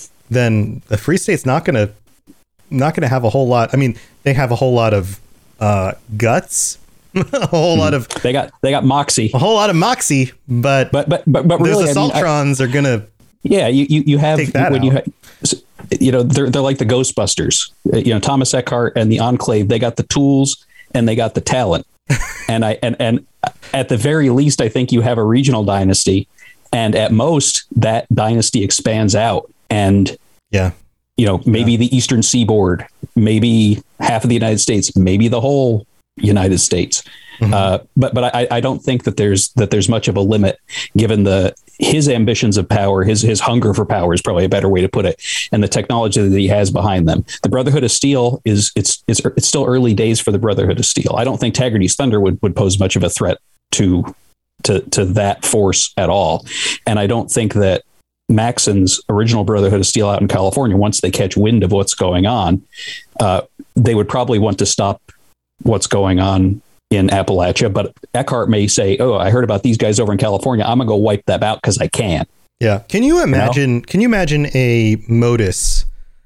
then the Free State's not going to not going to have a whole lot. I mean, they have a whole lot of uh, guts. a whole mm-hmm. lot of they got they got moxie, a whole lot of moxie, but but but but, but really, the Assaultrons I mean, I, are gonna yeah you you, you have take that when out. you ha- you know they're they're like the Ghostbusters, you know, Thomas Eckhart and the Enclave. They got the tools and they got the talent, and I and and at the very least, I think you have a regional dynasty, and at most that dynasty expands out, and yeah. you know, maybe yeah. the Eastern Seaboard, maybe half of the United States, maybe the whole United States. Mm-hmm. Uh, but but I, I don't think that there's that there's much of a limit, given the his ambitions of power, his his hunger for power is probably a better way to put it, and the technology that he has behind them. The Brotherhood of Steel is it's it's it's still early days for the Brotherhood of Steel. I don't think Taggarty's Thunder would, would pose much of a threat to to to that force at all, and I don't think that Maxon's original Brotherhood of Steel out in California, once they catch wind of what's going on, uh, they would probably want to stop what's going on in Appalachia. But Eckhart may say, oh, I heard about these guys over in California. I'm gonna go wipe them out because I can. Yeah. Can you imagine, you know? Can you imagine a modus,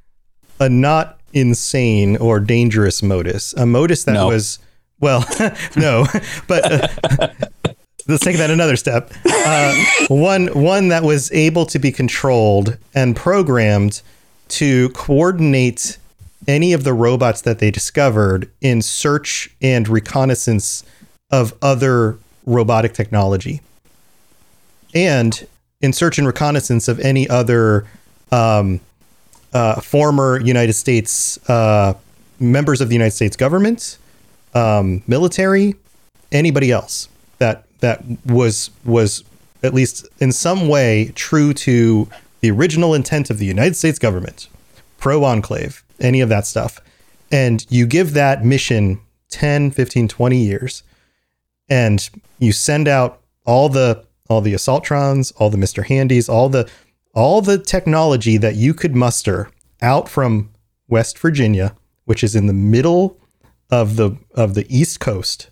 a not insane or dangerous modus, a modus that no. was, well, no, but uh, let's take that another step. Uh, one, one that was able to be controlled and programmed to coordinate any of the robots that they discovered in search and reconnaissance of other robotic technology, and in search and reconnaissance of any other um, uh, former United States uh, members of the United States government, um, military, anybody else that that was was at least in some way true to the original intent of the United States government, pro-Enclave, any of that stuff. And you give that mission ten, fifteen, twenty years, and you send out all the all the Assaultrons, all the Mister Handys, all the all the technology that you could muster out from West Virginia, which is in the middle of the of the East Coast.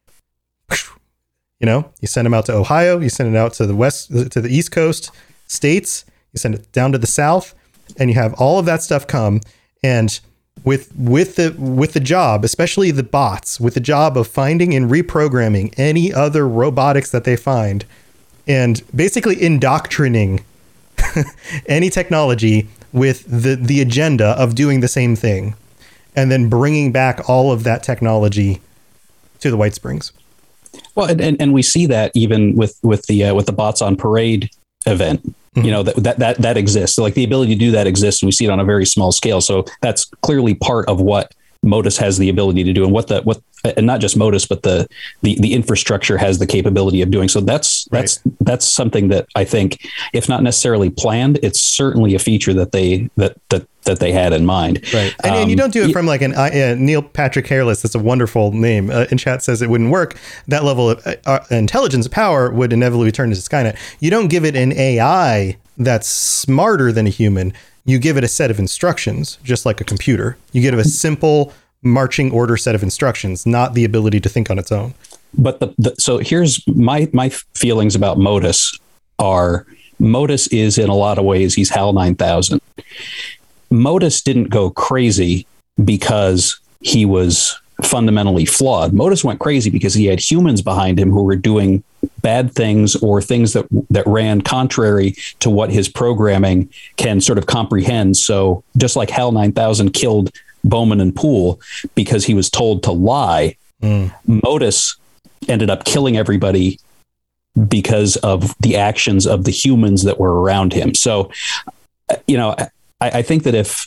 You know, you send them out to Ohio, you send it out to the west to the East Coast states, you send it down to the South, and you have all of that stuff come. And with with the with the job, especially the bots, with the job of finding and reprogramming any other robotics that they find, and basically indoctrinating any technology with the the agenda of doing the same thing, and then bringing back all of that technology to the White Springs. Well, and, and, and we see that even with with the uh, with the bots on parade event. Mm-hmm. You know, that, that that that exists. Like the ability to do that exists, and we see it on a very small scale. So that's clearly part of what Modus has the ability to do, and what the what and not just Modus, but the the the infrastructure has the capability of doing. So that's right. that's that's something that I think, if not necessarily planned, it's certainly a feature that they that that that they had in mind. Right, and, um, and you don't do it from like an uh, Neil Patrick Harris. That's a wonderful name. Uh, in chat says it wouldn't work. That level of uh, intelligence power would inevitably turn into Skynet. You don't give it an A I that's smarter than a human. You give it a set of instructions, just like a computer. You give it a simple marching order set of instructions, not the ability to think on its own. But the, the so here's my my feelings about Modus are Modus is in a lot of ways he's HAL nine thousand. Modus didn't go crazy because he was fundamentally flawed. Modus went crazy because he had humans behind him who were doing bad things or things that that ran contrary to what his programming can sort of comprehend. So just like HAL nine thousand killed Bowman and Poole because he was told to lie, mm. Modus ended up killing everybody because of the actions of the humans that were around him. So, you know, I, I think that if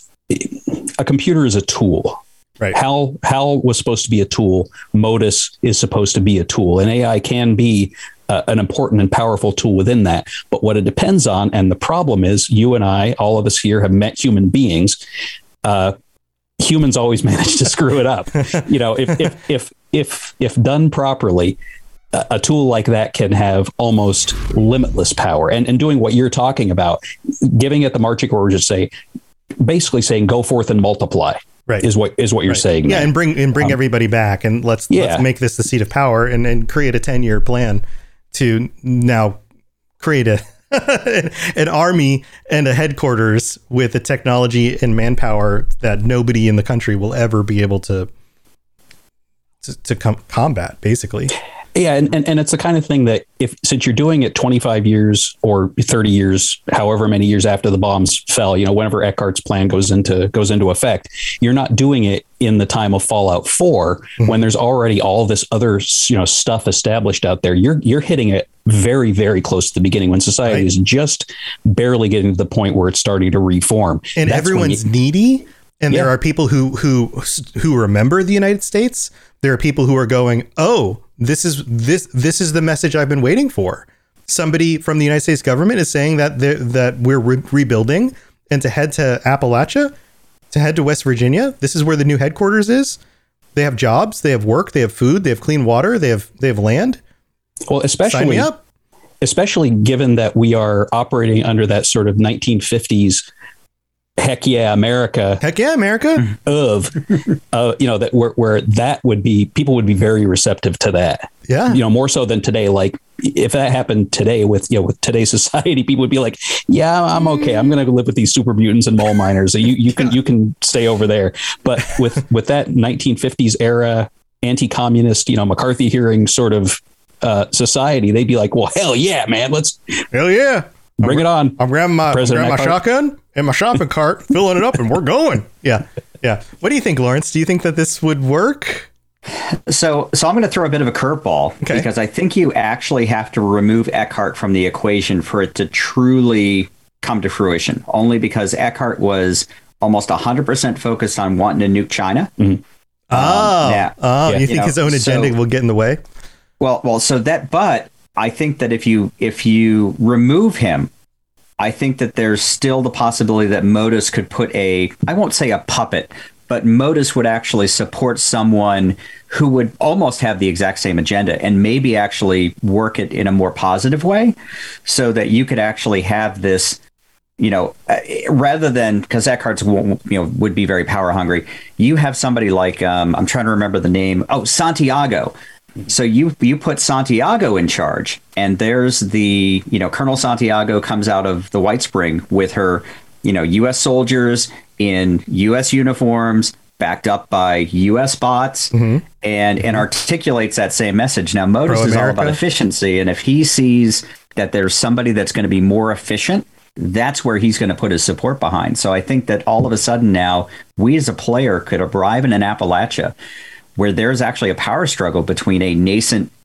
a computer is a tool, right. HAL HAL was supposed to be a tool. Modus is supposed to be a tool, and A I can be uh, an important and powerful tool within that. But what it depends on, and the problem is, you and I, all of us here, have met human beings. Uh, humans always manage to screw it up. You know, if if if if if done properly, a, a tool like that can have almost limitless power. And and doing what you're talking about, giving it the marching orders, to say, basically saying, "Go forth and multiply." Right. Is what is what you're right. saying. Yeah, there. and bring and bring um, everybody back, and let's yeah. let's make this the seat of power, and, and create a ten year plan to now create a an army and a headquarters with the technology and manpower that nobody in the country will ever be able to to, to com- combat, basically. Yeah, and, and and it's the kind of thing that if since you're doing it twenty-five years or thirty years, however many years after the bombs fell, you know, whenever Eckhart's plan goes into goes into effect, you're not doing it in the time of Fallout four mm-hmm. when there's already all this other, you know, stuff established out there. You're you're hitting it very, very close to the beginning when society right. is just barely getting to the point where it's starting to reform. And That's everyone's you, needy. And yeah. there are people who who who remember the United States. There are people who are going, oh, this is this this is the message I've been waiting for. Somebody from the United States government is saying that that we're re- rebuilding and to head to Appalachia, to head to West Virginia. This is where the new headquarters is. They have jobs, they have work, they have food, they have clean water, they have they have land. Well, especially Sign me up. Especially given that we are operating under that sort of nineteen fifties heck yeah, America. Heck yeah, America. Of, uh, you know, that where, where that would be, people would be very receptive to that. Yeah. You know, more so than today. Like if that happened today with, you know, with today's society, people would be like, yeah, I'm okay. I'm going to live with these super mutants and mole miners. You, you can, you can stay over there. But with, with that nineteen fifties era anti-communist, you know, McCarthy hearing sort of uh, society, they'd be like, well, hell yeah, man. Let's hell yeah. Bring it on. I'm grabbing my, I'm grabbing my shotgun and my shopping cart, filling it up, and we're going. Yeah. Yeah. What do you think, Lawrence? Do you think that this would work? So, so I'm going to throw a bit of a curveball okay. because I think you actually have to remove Eckhart from the equation for it to truly come to fruition, only because Eckhart was almost one hundred percent focused on wanting to nuke China. Mm-hmm. Oh, um, yeah, oh yeah, you think you know, his own agenda so, will get in the way? Well, well, so that, but I think that if you if you remove him, I think that there's still the possibility that Modus could put a, I won't say a puppet, but Modus would actually support someone who would almost have the exact same agenda and maybe actually work it in a more positive way so that you could actually have this, you know, rather than, because Eckhart's, you know, would be very power hungry. You have somebody like, um, I'm trying to remember the name. Oh, Santiago. So you you put Santiago in charge, and there's the, you know, Colonel Santiago comes out of the White Spring with her, you know, U S soldiers in U S uniforms, backed up by U S bots, mm-hmm. and mm-hmm. and articulates that same message. Now, Modus is all about efficiency, and if he sees that there's somebody that's going to be more efficient, that's where he's going to put his support behind. So I think that all of a sudden now, we as a player could arrive in an Appalachia where there's actually a power struggle between a nascent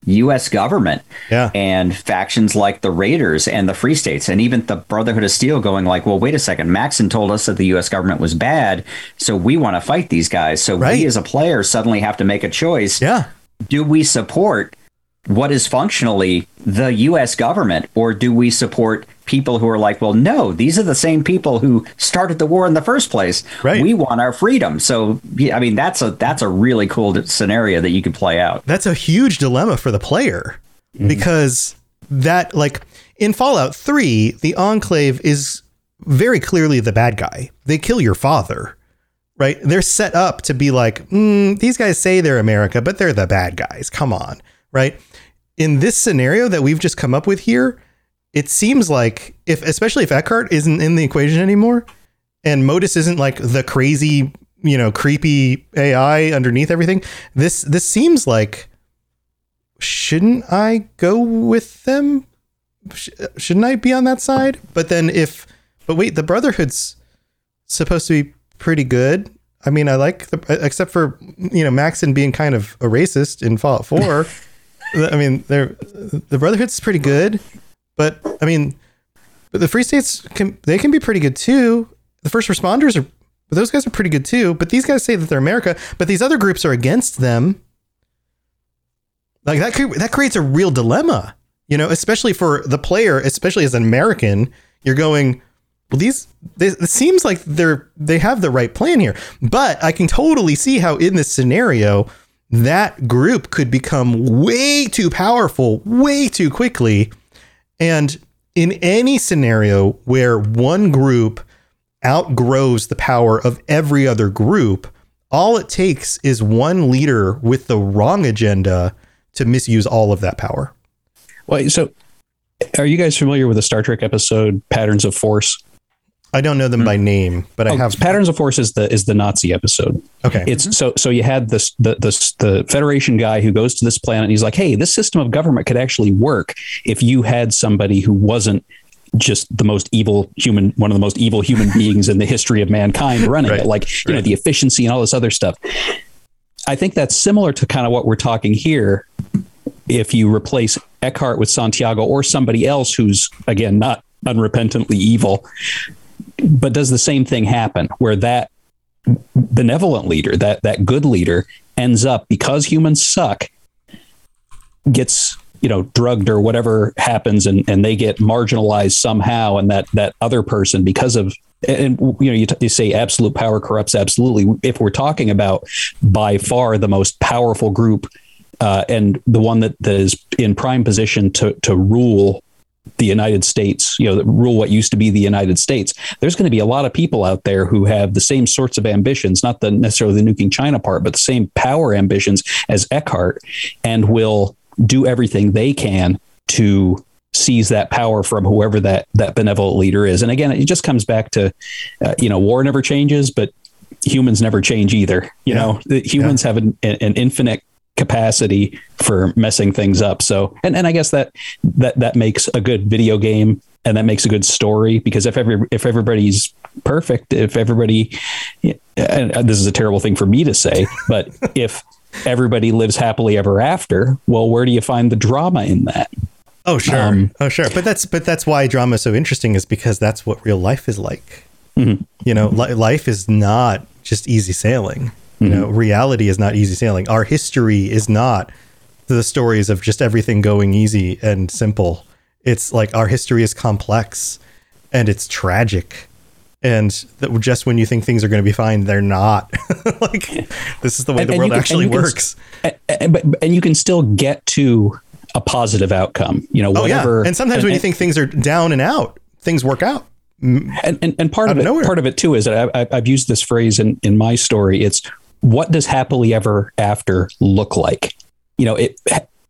U S government yeah. and factions like the Raiders and the Free States, and even the Brotherhood of Steel going like, well, wait a second, Maxon told us that the U S government was bad, so we want to fight these guys. So right. we as a player suddenly have to make a choice. Yeah. Do we support what is functionally the U S government, or do we support people who are like, well, no, these are the same people who started the war in the first place. Right. We want our freedom. So, yeah, I mean, that's a that's a really cool scenario that you could play out. That's a huge dilemma for the player, mm-hmm. because that, like, in Fallout three, the Enclave is very clearly the bad guy. They kill your father, right? They're set up to be like, mm, these guys say they're America, but they're the bad guys. Come on, right? In this scenario that we've just come up with here, it seems like, if especially if Eckhart isn't in the equation anymore, and Modus isn't like the crazy, you know, creepy A I underneath everything, this this seems like, shouldn't I go with them? Sh- shouldn't I be on that side? But then if, but wait, the Brotherhood's supposed to be pretty good. I mean, I like the, except for, you know, Maxon being kind of a racist in Fallout four. I mean, they're, the Brotherhood's pretty good, but I mean, but the Free States can, they can be pretty good too. The first responders are, those guys are pretty good too, but these guys say that they're America, but these other groups are against them. Like that, that creates a real dilemma, you know, especially for the player, especially as an American. You're going, well, these, they, it seems like they're, they have the right plan here, but I can totally see how in this scenario, that group could become way too powerful, way too quickly. And in any scenario where one group outgrows the power of every other group, all it takes is one leader with the wrong agenda to misuse all of that power. Well, so are you guys familiar with the Star Trek episode Patterns of Force? I don't know them by name, but I oh, have. Patterns of Force is the is the Nazi episode. Okay, it's so so you had this the the the Federation guy who goes to this planet and he's like, hey, this system of government could actually work if you had somebody who wasn't just the most evil human, one of the most evil human beings in the history of mankind running right. it, like you right. know the efficiency and all this other stuff. I think that's similar to kind of what we're talking here. If you replace Eckhart with Santiago or somebody else who's again not unrepentantly evil, but does the same thing happen where that benevolent leader, that that good leader ends up, because humans suck, gets, you know, drugged or whatever happens, and, and they get marginalized somehow, and that that other person, because of, and you know, you, t- you say absolute power corrupts absolutely. If we're talking about by far the most powerful group uh, and the one that, that is in prime position to to rule the United States, you know, rule what used to be the United States, there's going to be a lot of people out there who have the same sorts of ambitions, not the necessarily the nuking China part, but the same power ambitions as Eckhart, and will do everything they can to seize that power from whoever that that benevolent leader is. And again, it just comes back to, uh, you know, war never changes, but humans never change either. You yeah. know, the humans yeah. have an, an infinite capacity for messing things up. So, and, and I guess that, that, that makes a good video game, and that makes a good story, because if every, if everybody's perfect, if everybody, and this is a terrible thing for me to say, but if everybody lives happily ever after, well, where do you find the drama in that? Oh, sure. Um, oh, sure. But that's, but that's why drama is so interesting, is because that's what real life is like. Mm-hmm. You know, li- life is not just easy sailing. You know, reality is not easy sailing. Our history is not the stories of just everything going easy and simple. It's like our history is complex and it's tragic. And that just when you think things are going to be fine, they're not. Like, this is the way and, the world can, actually and works. Can, and, but, and you can still get to a positive outcome, you know, whatever. Oh, yeah. And sometimes and, when you think things are down and out, things work out. And, and, and part of it, nowhere. part of it too, is that I, I've used this phrase in, in my story. It's, what does happily ever after look like? You know, it,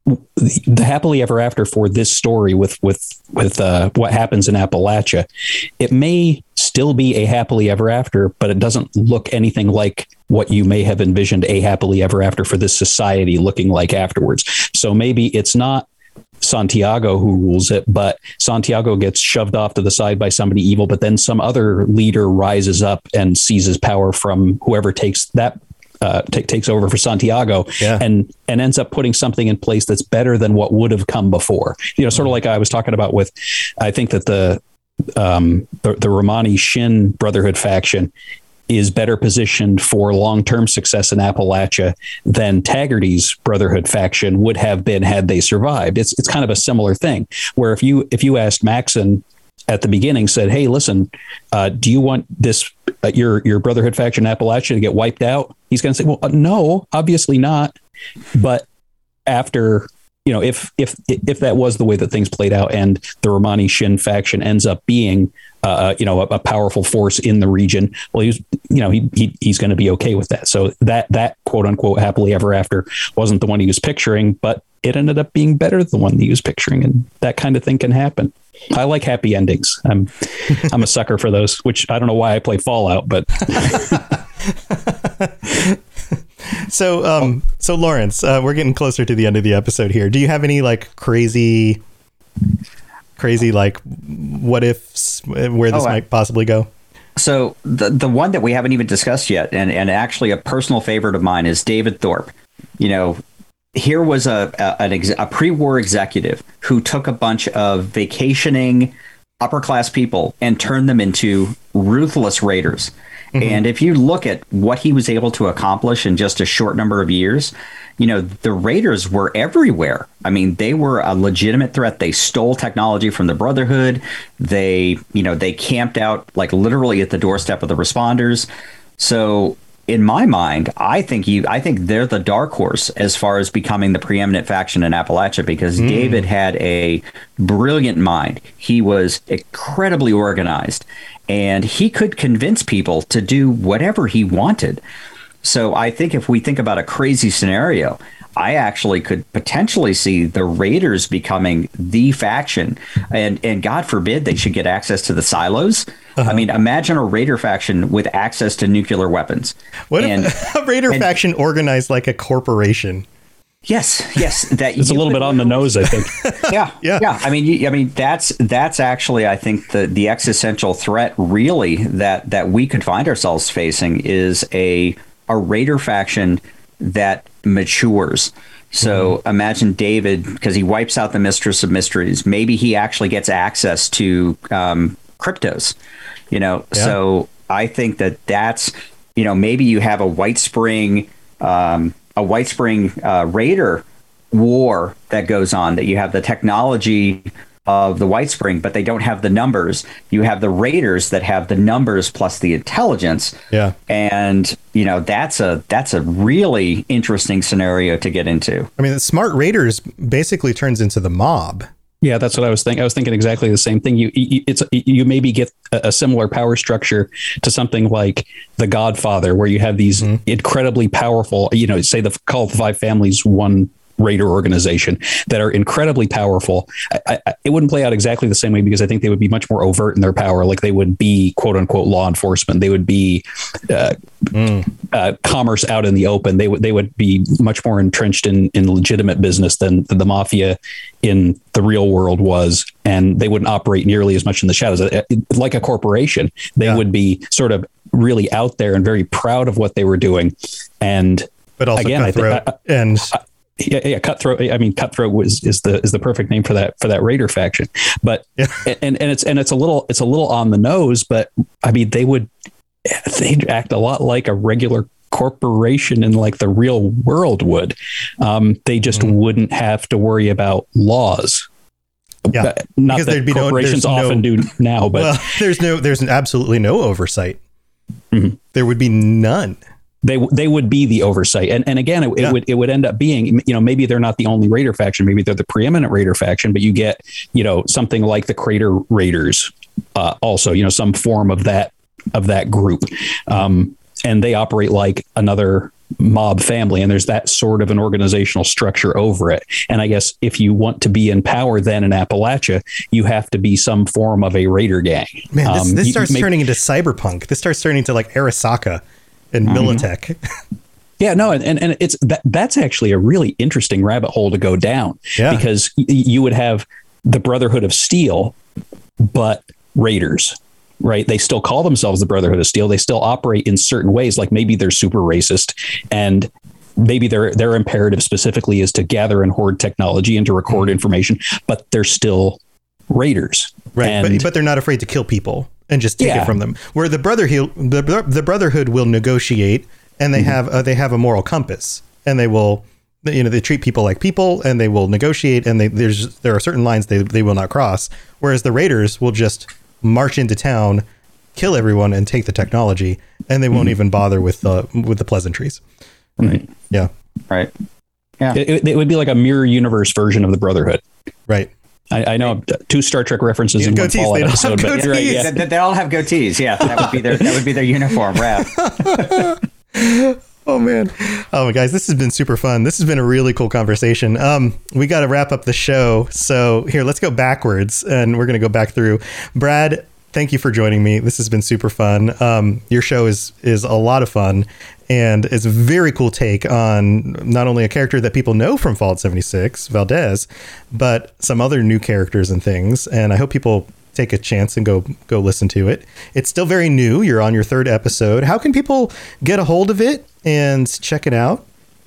the happily ever after for this story with, with, with uh, what happens in Appalachia, it may still be a happily ever after, but it doesn't look anything like what you may have envisioned a happily ever after for this society looking like afterwards. So maybe it's not Santiago who rules it, but Santiago gets shoved off to the side by somebody evil, but then some other leader rises up and seizes power from whoever takes that uh, t- takes over for Santiago, Yeah. and and ends up putting something in place that's better than what would have come before. You know, sort of like I was talking about with, I think that the um, the, the Romani Shin Brotherhood faction is better positioned for long-term success in Appalachia than Taggarty's Brotherhood faction would have been had they survived. It's it's kind of a similar thing where if you if you asked Maxon at the beginning, said, "Hey, listen, uh, do you want this uh, your your Brotherhood faction in Appalachia to get wiped out?" He's going to say, "Well, uh, no, obviously not." But after, you know, if if if that was the way that things played out, and the Romani Shin faction ends up being, uh, you know, a, a powerful force in the region, well, he's, you know, he, he he's going to be okay with that. So that that quote unquote happily ever after wasn't the one he was picturing, but it ended up being better than the one he was picturing, and that kind of thing can happen. I like happy endings. I'm I'm a sucker for those, which I don't know why I play Fallout, but so um so Lawrence, uh, we're getting closer to the end of the episode here. Do you have any like crazy crazy like what ifs where this Oh, I- might possibly go? So the the one that we haven't even discussed yet, and, and actually a personal favorite of mine, is David Thorpe. You know, here was a a, an ex, a pre-war executive who took a bunch of vacationing upper class people and turned them into ruthless raiders. Mm-hmm. And if you look at what he was able to accomplish in just a short number of years, you know, the raiders were everywhere. I mean, they were a legitimate threat. They stole technology from the Brotherhood. They, you know, they camped out like literally at the doorstep of the responders. So in my mind, I think you, I think they're the dark horse as far as becoming the preeminent faction in Appalachia, because mm. David had a brilliant mind. He was incredibly organized, and he could convince people to do whatever he wanted. So I think if we think about a crazy scenario, I actually could potentially see the Raiders becoming the faction, and and God forbid they should get access to the silos. Uh-huh. I mean, imagine a Raider faction with access to nuclear weapons. What and, if a Raider and, faction organized like a corporation? Yes, yes, that it's a little bit on the nose, I think. yeah, yeah, yeah. I mean, you, I mean, that's that's actually, I think, the the existential threat, really, that that we could find ourselves facing is a a Raider faction that matures. So mm-hmm. imagine David, because he wipes out the Mistress of Mysteries. Maybe he actually gets access to um, cryptos. You know, yeah. So I think that that's, you know, maybe you have a White Spring, um, a White Spring uh, Raider war that goes on. That you have the technology of the White Spring, but they don't have the numbers. You have the Raiders that have the numbers plus the intelligence. Yeah. And, you know, that's a that's a really interesting scenario to get into. I mean, the Smart Raiders basically turns into the mob. Yeah, that's what I was thinking. I was thinking exactly the same thing. You, you it's you maybe get a, a similar power structure to something like The Godfather, where you have these mm-hmm. incredibly powerful, you know, say the call the five families one Raider organization that are incredibly powerful. I, I, it wouldn't play out exactly the same way, because I think they would be much more overt in their power. Like they would be quote unquote law enforcement. They would be uh, mm. uh, commerce out in the open. They would they would be much more entrenched in in legitimate business than, than the mafia in the real world was, and they wouldn't operate nearly as much in the shadows. Like a corporation, they yeah. would be sort of really out there and very proud of what they were doing. And but also again, cutthroat I think, I, and. I, Yeah, yeah, cutthroat. I mean, cutthroat was is the is the perfect name for that for that Raider faction. But yeah. and and it's and it's a little it's a little on the nose. But I mean, they would they'd act a lot like a regular corporation in like the real world would. Um, they just mm. wouldn't have to worry about laws. Yeah, not because that be corporations no, often no, do now. But well, there's no there's absolutely no oversight. Mm-hmm. There would be none. They they would be the oversight, and and again, it, yeah. it would it would end up being, you know, maybe they're not the only Raider faction, maybe they're the preeminent Raider faction, but you get, you know, something like the Crater Raiders, uh, also, you know, some form of that of that group, um, and they operate like another mob family, and there's that sort of an organizational structure over it. And I guess if you want to be in power, then in Appalachia, you have to be some form of a Raider gang. Man, this, um, this you, starts maybe, turning into cyberpunk. This starts turning into like Arasaka. And Militech. Mm-hmm. Yeah, no, and, and it's that that's actually a really interesting rabbit hole to go down, yeah. because y- you would have the Brotherhood of Steel, but Raiders. right? They still call themselves the Brotherhood of Steel. They still operate in certain ways, like maybe they're super racist, and maybe their their imperative specifically is to gather and hoard technology and to record information, but they're still raiders. Right, and, but, but they're not afraid to kill people and just take Yeah. it from them. Where the Brotherhood, the, the Brotherhood will negotiate, and they mm-hmm. have uh, they have a moral compass, and they will, you know, they treat people like people, and they will negotiate, and they there's there are certain lines they they will not cross. Whereas the raiders will just march into town, kill everyone, and take the technology, and they won't mm-hmm. even bother with the with the pleasantries. Right? Mm-hmm. Yeah. Right. Yeah. It, it would be like a mirror universe version of the Brotherhood. Right. I, I know two Star Trek references yeah, in one goatees, Fallout they don't episode, have but you're right, yeah. They, they all have goatees. Yeah, that would be their that would be their uniform wrap. Oh man. Oh my guys, this has been super fun. This has been a really cool conversation. Um, we got to wrap up the show. So here, let's go backwards, and we're going to go back through. Brad, thank you for joining me. This has been super fun. Um, your show is is a lot of fun, and it's a very cool take on not only a character that people know from Fallout seventy-six, Valdez, but some other new characters and things. And I hope people take a chance and go go listen to it. It's still very new. You're on your third episode. How can people get a hold of it and check it out?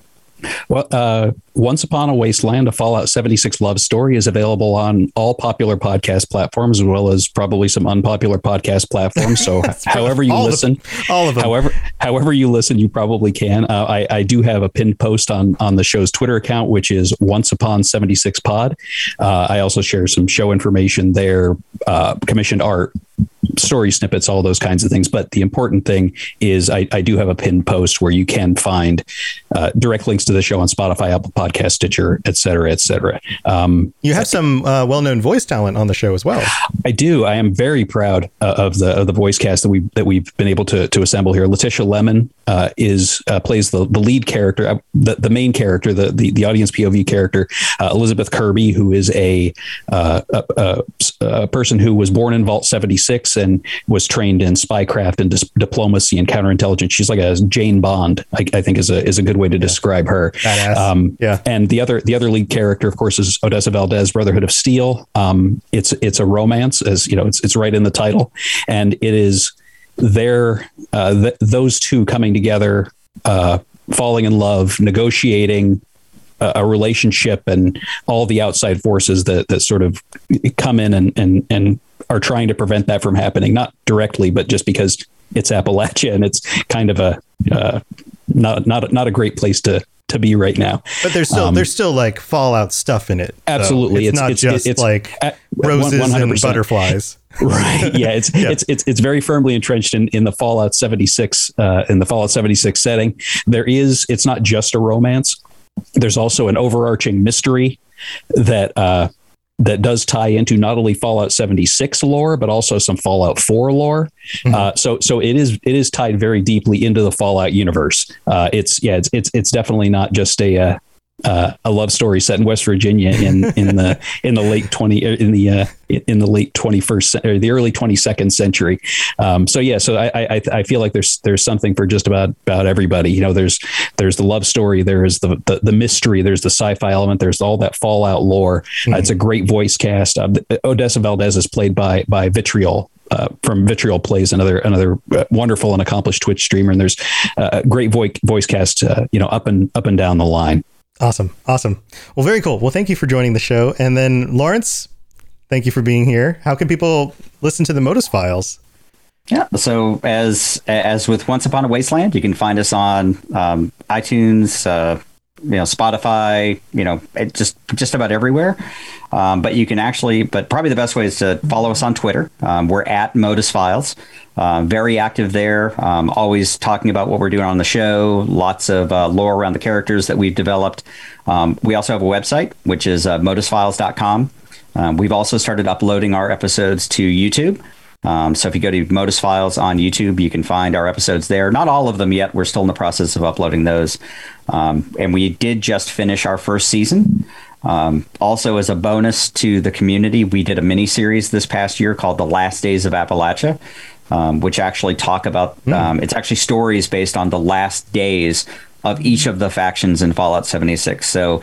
Well, uh, Once Upon a Wasteland, a Fallout seventy-six love story, is available on all popular podcast platforms, as well as probably some unpopular podcast platforms. So however you all listen, of all of them. however, however you listen, you probably can. Uh, I, I do have a pinned post on, on the show's Twitter account, which is Once Upon seventy-six Pod. Uh, I also share some show information there, uh, commissioned art, story snippets, all those kinds of things. But the important thing is I, I do have a pinned post where you can find uh, direct links to the show on Spotify, Apple Podcast, Stitcher, et cetera, et cetera. Um, you have some uh, well-known voice talent on the show as well. I do. I am very proud uh, of the of the voice cast that we that we've been able to to assemble here. Letitia Lemon uh, is uh, plays the the lead character, uh, the the main character, the the, the audience P O V character. Uh, Elizabeth Kirby, who is a, uh, a, a a person who was born in Vault seventy-six and was trained in spycraft and dis- diplomacy and counterintelligence. She's like a Jane Bond, I, I think is a is a good way to describe her. Badass. Um, yeah. And the other the other lead character, of course, is Odessa Valdez, Brotherhood of Steel. Um, it's it's a romance, as you know, it's it's right in the title, and it is their uh, th- those two coming together, uh, falling in love, negotiating a, a relationship, and all the outside forces that that sort of come in and and and are trying to prevent that from happening, not directly, but just because it's Appalachia and it's kind of a uh, not not not a great place to to be right now. But there's still um, there's still like Fallout stuff in it. Absolutely, So it's, it's not it's, just it's, like at, roses one hundred and percent. butterflies. Right. Yeah. It's yeah. it's it's it's very firmly entrenched in in the Fallout seventy-six uh, in the Fallout seventy-six setting. There is. It's not just a romance. There's also an overarching mystery that. Uh, that does tie into not only Fallout seventy-six lore, but also some Fallout four lore. Mm-hmm. Uh, so, so it is, it is tied very deeply into the Fallout universe. Uh, it's, yeah, it's, it's, it's definitely not just a, uh, uh, a love story set in West Virginia in, in the, in the late twenty, in the, uh, in the late twenty-first or the early twenty-second century. Um, so yeah, so I, I, I feel like there's, there's something for just about, about everybody. You know, there's, there's the love story, there's the, the, the mystery, there's the sci-fi element, there's all that Fallout lore. Mm-hmm. Uh, it's a great voice cast. Uh, Odessa Valdez is played by, by Vitriol. Uh, from Vitriol Plays, another another uh, wonderful and accomplished Twitch streamer, and there's uh, a great voice voice cast, uh, you know, up and up and down the line. Awesome, awesome. Well, very cool. Well, thank you for joining the show, and then Lawrence, thank you for being here. How can people listen to the Modus Files? Yeah. So as as with Once Upon a Wasteland, you can find us on um, iTunes, uh, you know, Spotify, you know, it just just about everywhere. Um, but you can actually, but probably the best way is to follow us on Twitter. Um, we're at Modus Files. Uh, very active there. Um, always talking about what we're doing on the show. Lots of uh, lore around the characters that we've developed. Um, we also have a website, which is uh, modus files dot com. Um, we've also started uploading our episodes to YouTube. Um, so if you go to Modus Files on YouTube, you can find our episodes there. Not all of them yet. We're still in the process of uploading those. Um, and we did just finish our first season. Um, also, as a bonus to the community, we did a mini series this past year called The Last Days of Appalachia, um, which actually talk about, mm. um, it's actually stories based on the last days of each of the factions in Fallout seventy-six. So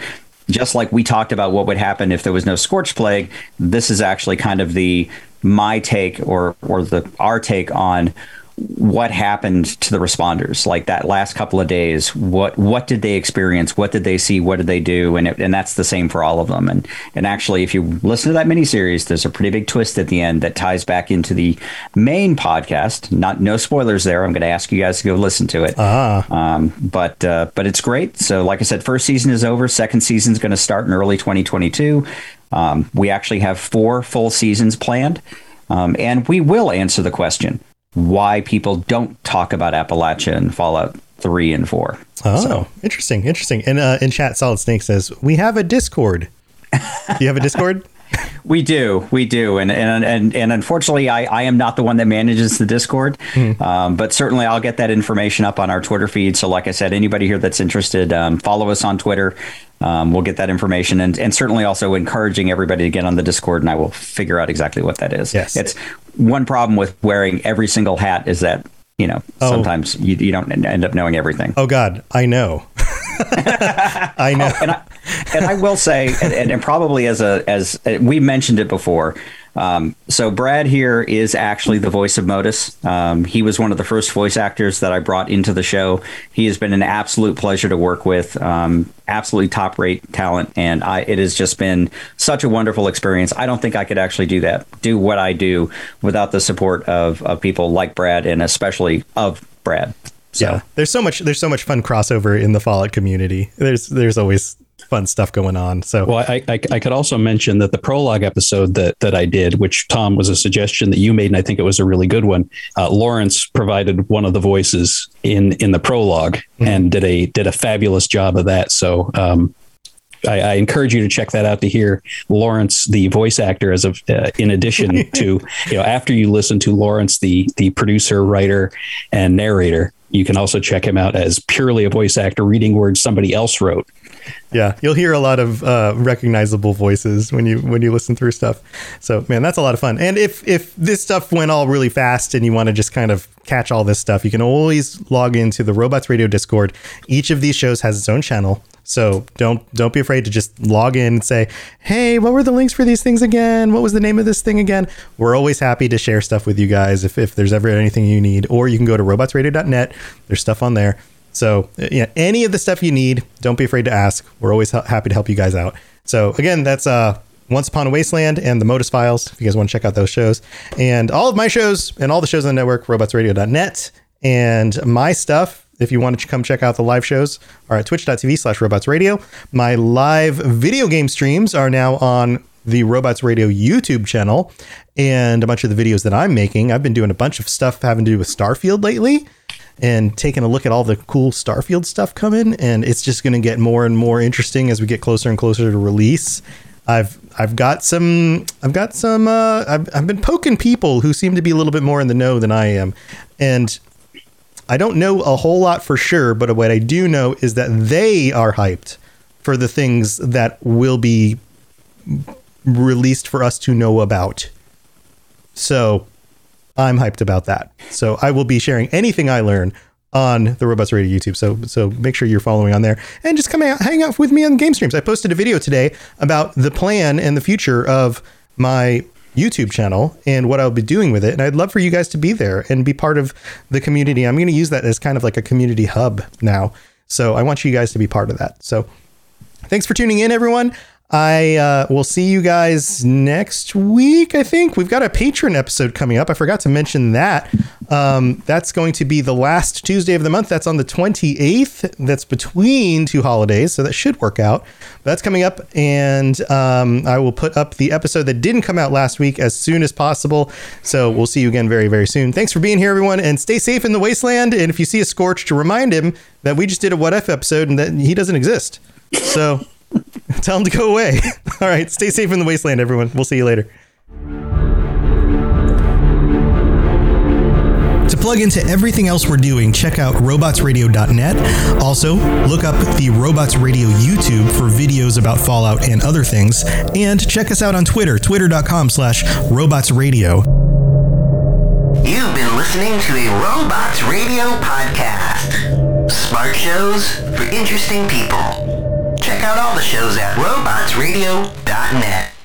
just like we talked about what would happen if there was no Scorched Plague, this is actually kind of the my take or or the our take on what happened to the responders, like that last couple of days. What what did they experience? What did they see? What did they do? And it, and that's the same for all of them. And and actually, if you listen to that miniseries, there's a pretty big twist at the end that ties back into the main podcast. Not no spoilers there. I'm going to ask you guys to go listen to it. Ah. Um, but uh, but it's great. So like I said, first season is over. Second season is going to start in early twenty twenty-two. Um, we actually have four full seasons planned, um, and we will answer the question why people don't talk about Appalachia and Fallout three and four. Oh, so. Interesting. Interesting. And uh, in chat, Solid Snake says, we have a Discord. Do you have a Discord? We do, we do, and and and, and unfortunately, I, I am not the one that manages the Discord, mm. um, but certainly I'll get that information up on our Twitter feed. So, like I said, anybody here that's interested, um, follow us on Twitter. Um, we'll get that information, and and certainly also encouraging everybody to get on the Discord, and I will figure out exactly what that is. Yes, it's one problem with wearing every single hat is that you know oh. sometimes you you don't end up knowing everything. Oh God, I know. I know. Oh, and, I, and I will say, and, and probably as a as we mentioned it before, um, so Brad here is actually the voice of Modus. Um, he was one of the first voice actors that I brought into the show. He has been an absolute pleasure to work with, um, absolutely top rate talent, and I it has just been such a wonderful experience. I don't think I could actually do that, do what I do without the support of, of people like Brad, and especially of Brad. So. Yeah, there's so much there's so much fun crossover in the Fallout community. There's there's always fun stuff going on. So well, I, I I could also mention that the prologue episode that that I did, which Tom was a suggestion that you made, and I think it was a really good one. Uh, Lawrence provided one of the voices in in the prologue mm-hmm. and did a did a fabulous job of that. So um, I, I encourage you to check that out to hear Lawrence, the voice actor, as of uh, in addition to you know after you listen to Lawrence, the the producer, writer, and narrator. You can also check him out as purely a voice actor reading words somebody else wrote. Yeah, you'll hear a lot of uh, recognizable voices when you when you listen through stuff. So, man, that's a lot of fun. And if if this stuff went all really fast and you want to just kind of catch all this stuff, you can always log into the Robots Radio Discord. Each of these shows has its own channel. So don't don't be afraid to just log in and say, hey, what were the links for these things again? What was the name of this thing again? We're always happy to share stuff with you guys if, if there's ever anything you need. Or you can go to robots radio dot net. There's stuff on there. So yeah, any of the stuff you need, don't be afraid to ask. We're always ha- happy to help you guys out. So again, that's uh, Once Upon a Wasteland and the Modus Files, if you guys want to check out those shows. And all of my shows and all the shows on the network, robots radio dot net. And my stuff, if you want to come check out the live shows, are at twitch dot t v slash robots radio. My live video game streams are now on the Robots Radio YouTube channel. And a bunch of the videos that I'm making, I've been doing a bunch of stuff having to do with Starfield lately and taking a look at all the cool Starfield stuff coming. And it's just going to get more and more interesting as we get closer and closer to release. I've I've got some I've got some uh, I've I've been poking people who seem to be a little bit more in the know than I am, and I don't know a whole lot for sure, but what I do know is that they are hyped for the things that will be released for us to know about. So I'm hyped about that. So I will be sharing anything I learn on the Robots Radio YouTube. So so make sure you're following on there and just come out, hang out with me on game streams. I posted a video today about the plan and the future of my YouTube channel and what I'll be doing with it. And I'd love for you guys to be there and be part of the community. I'm going to use that as kind of like a community hub now. So I want you guys to be part of that. So thanks for tuning in, everyone. I uh, will see you guys next week. I think we've got a Patreon episode coming up. I forgot to mention that. Um, that's going to be the last Tuesday of the month. That's on the twenty-eighth. That's between two holidays, so that should work out. But that's coming up, and um, I will put up the episode that didn't come out last week as soon as possible. So we'll see you again very, very soon. Thanks for being here, everyone, and stay safe in the wasteland. And if you see a Scorch, to remind him that we just did a What If episode and that he doesn't exist. So tell him to go away. All right, stay safe in the wasteland, everyone. We'll see you later. To plug into everything else we're doing, check out robots radio dot net. Also, look up the Robots Radio YouTube for videos about Fallout and other things. And check us out on Twitter, twitter dot com slash robots radio. You've been listening to a Robots Radio podcast. Smart shows for interesting people. check out all the shows at robots radio dot net.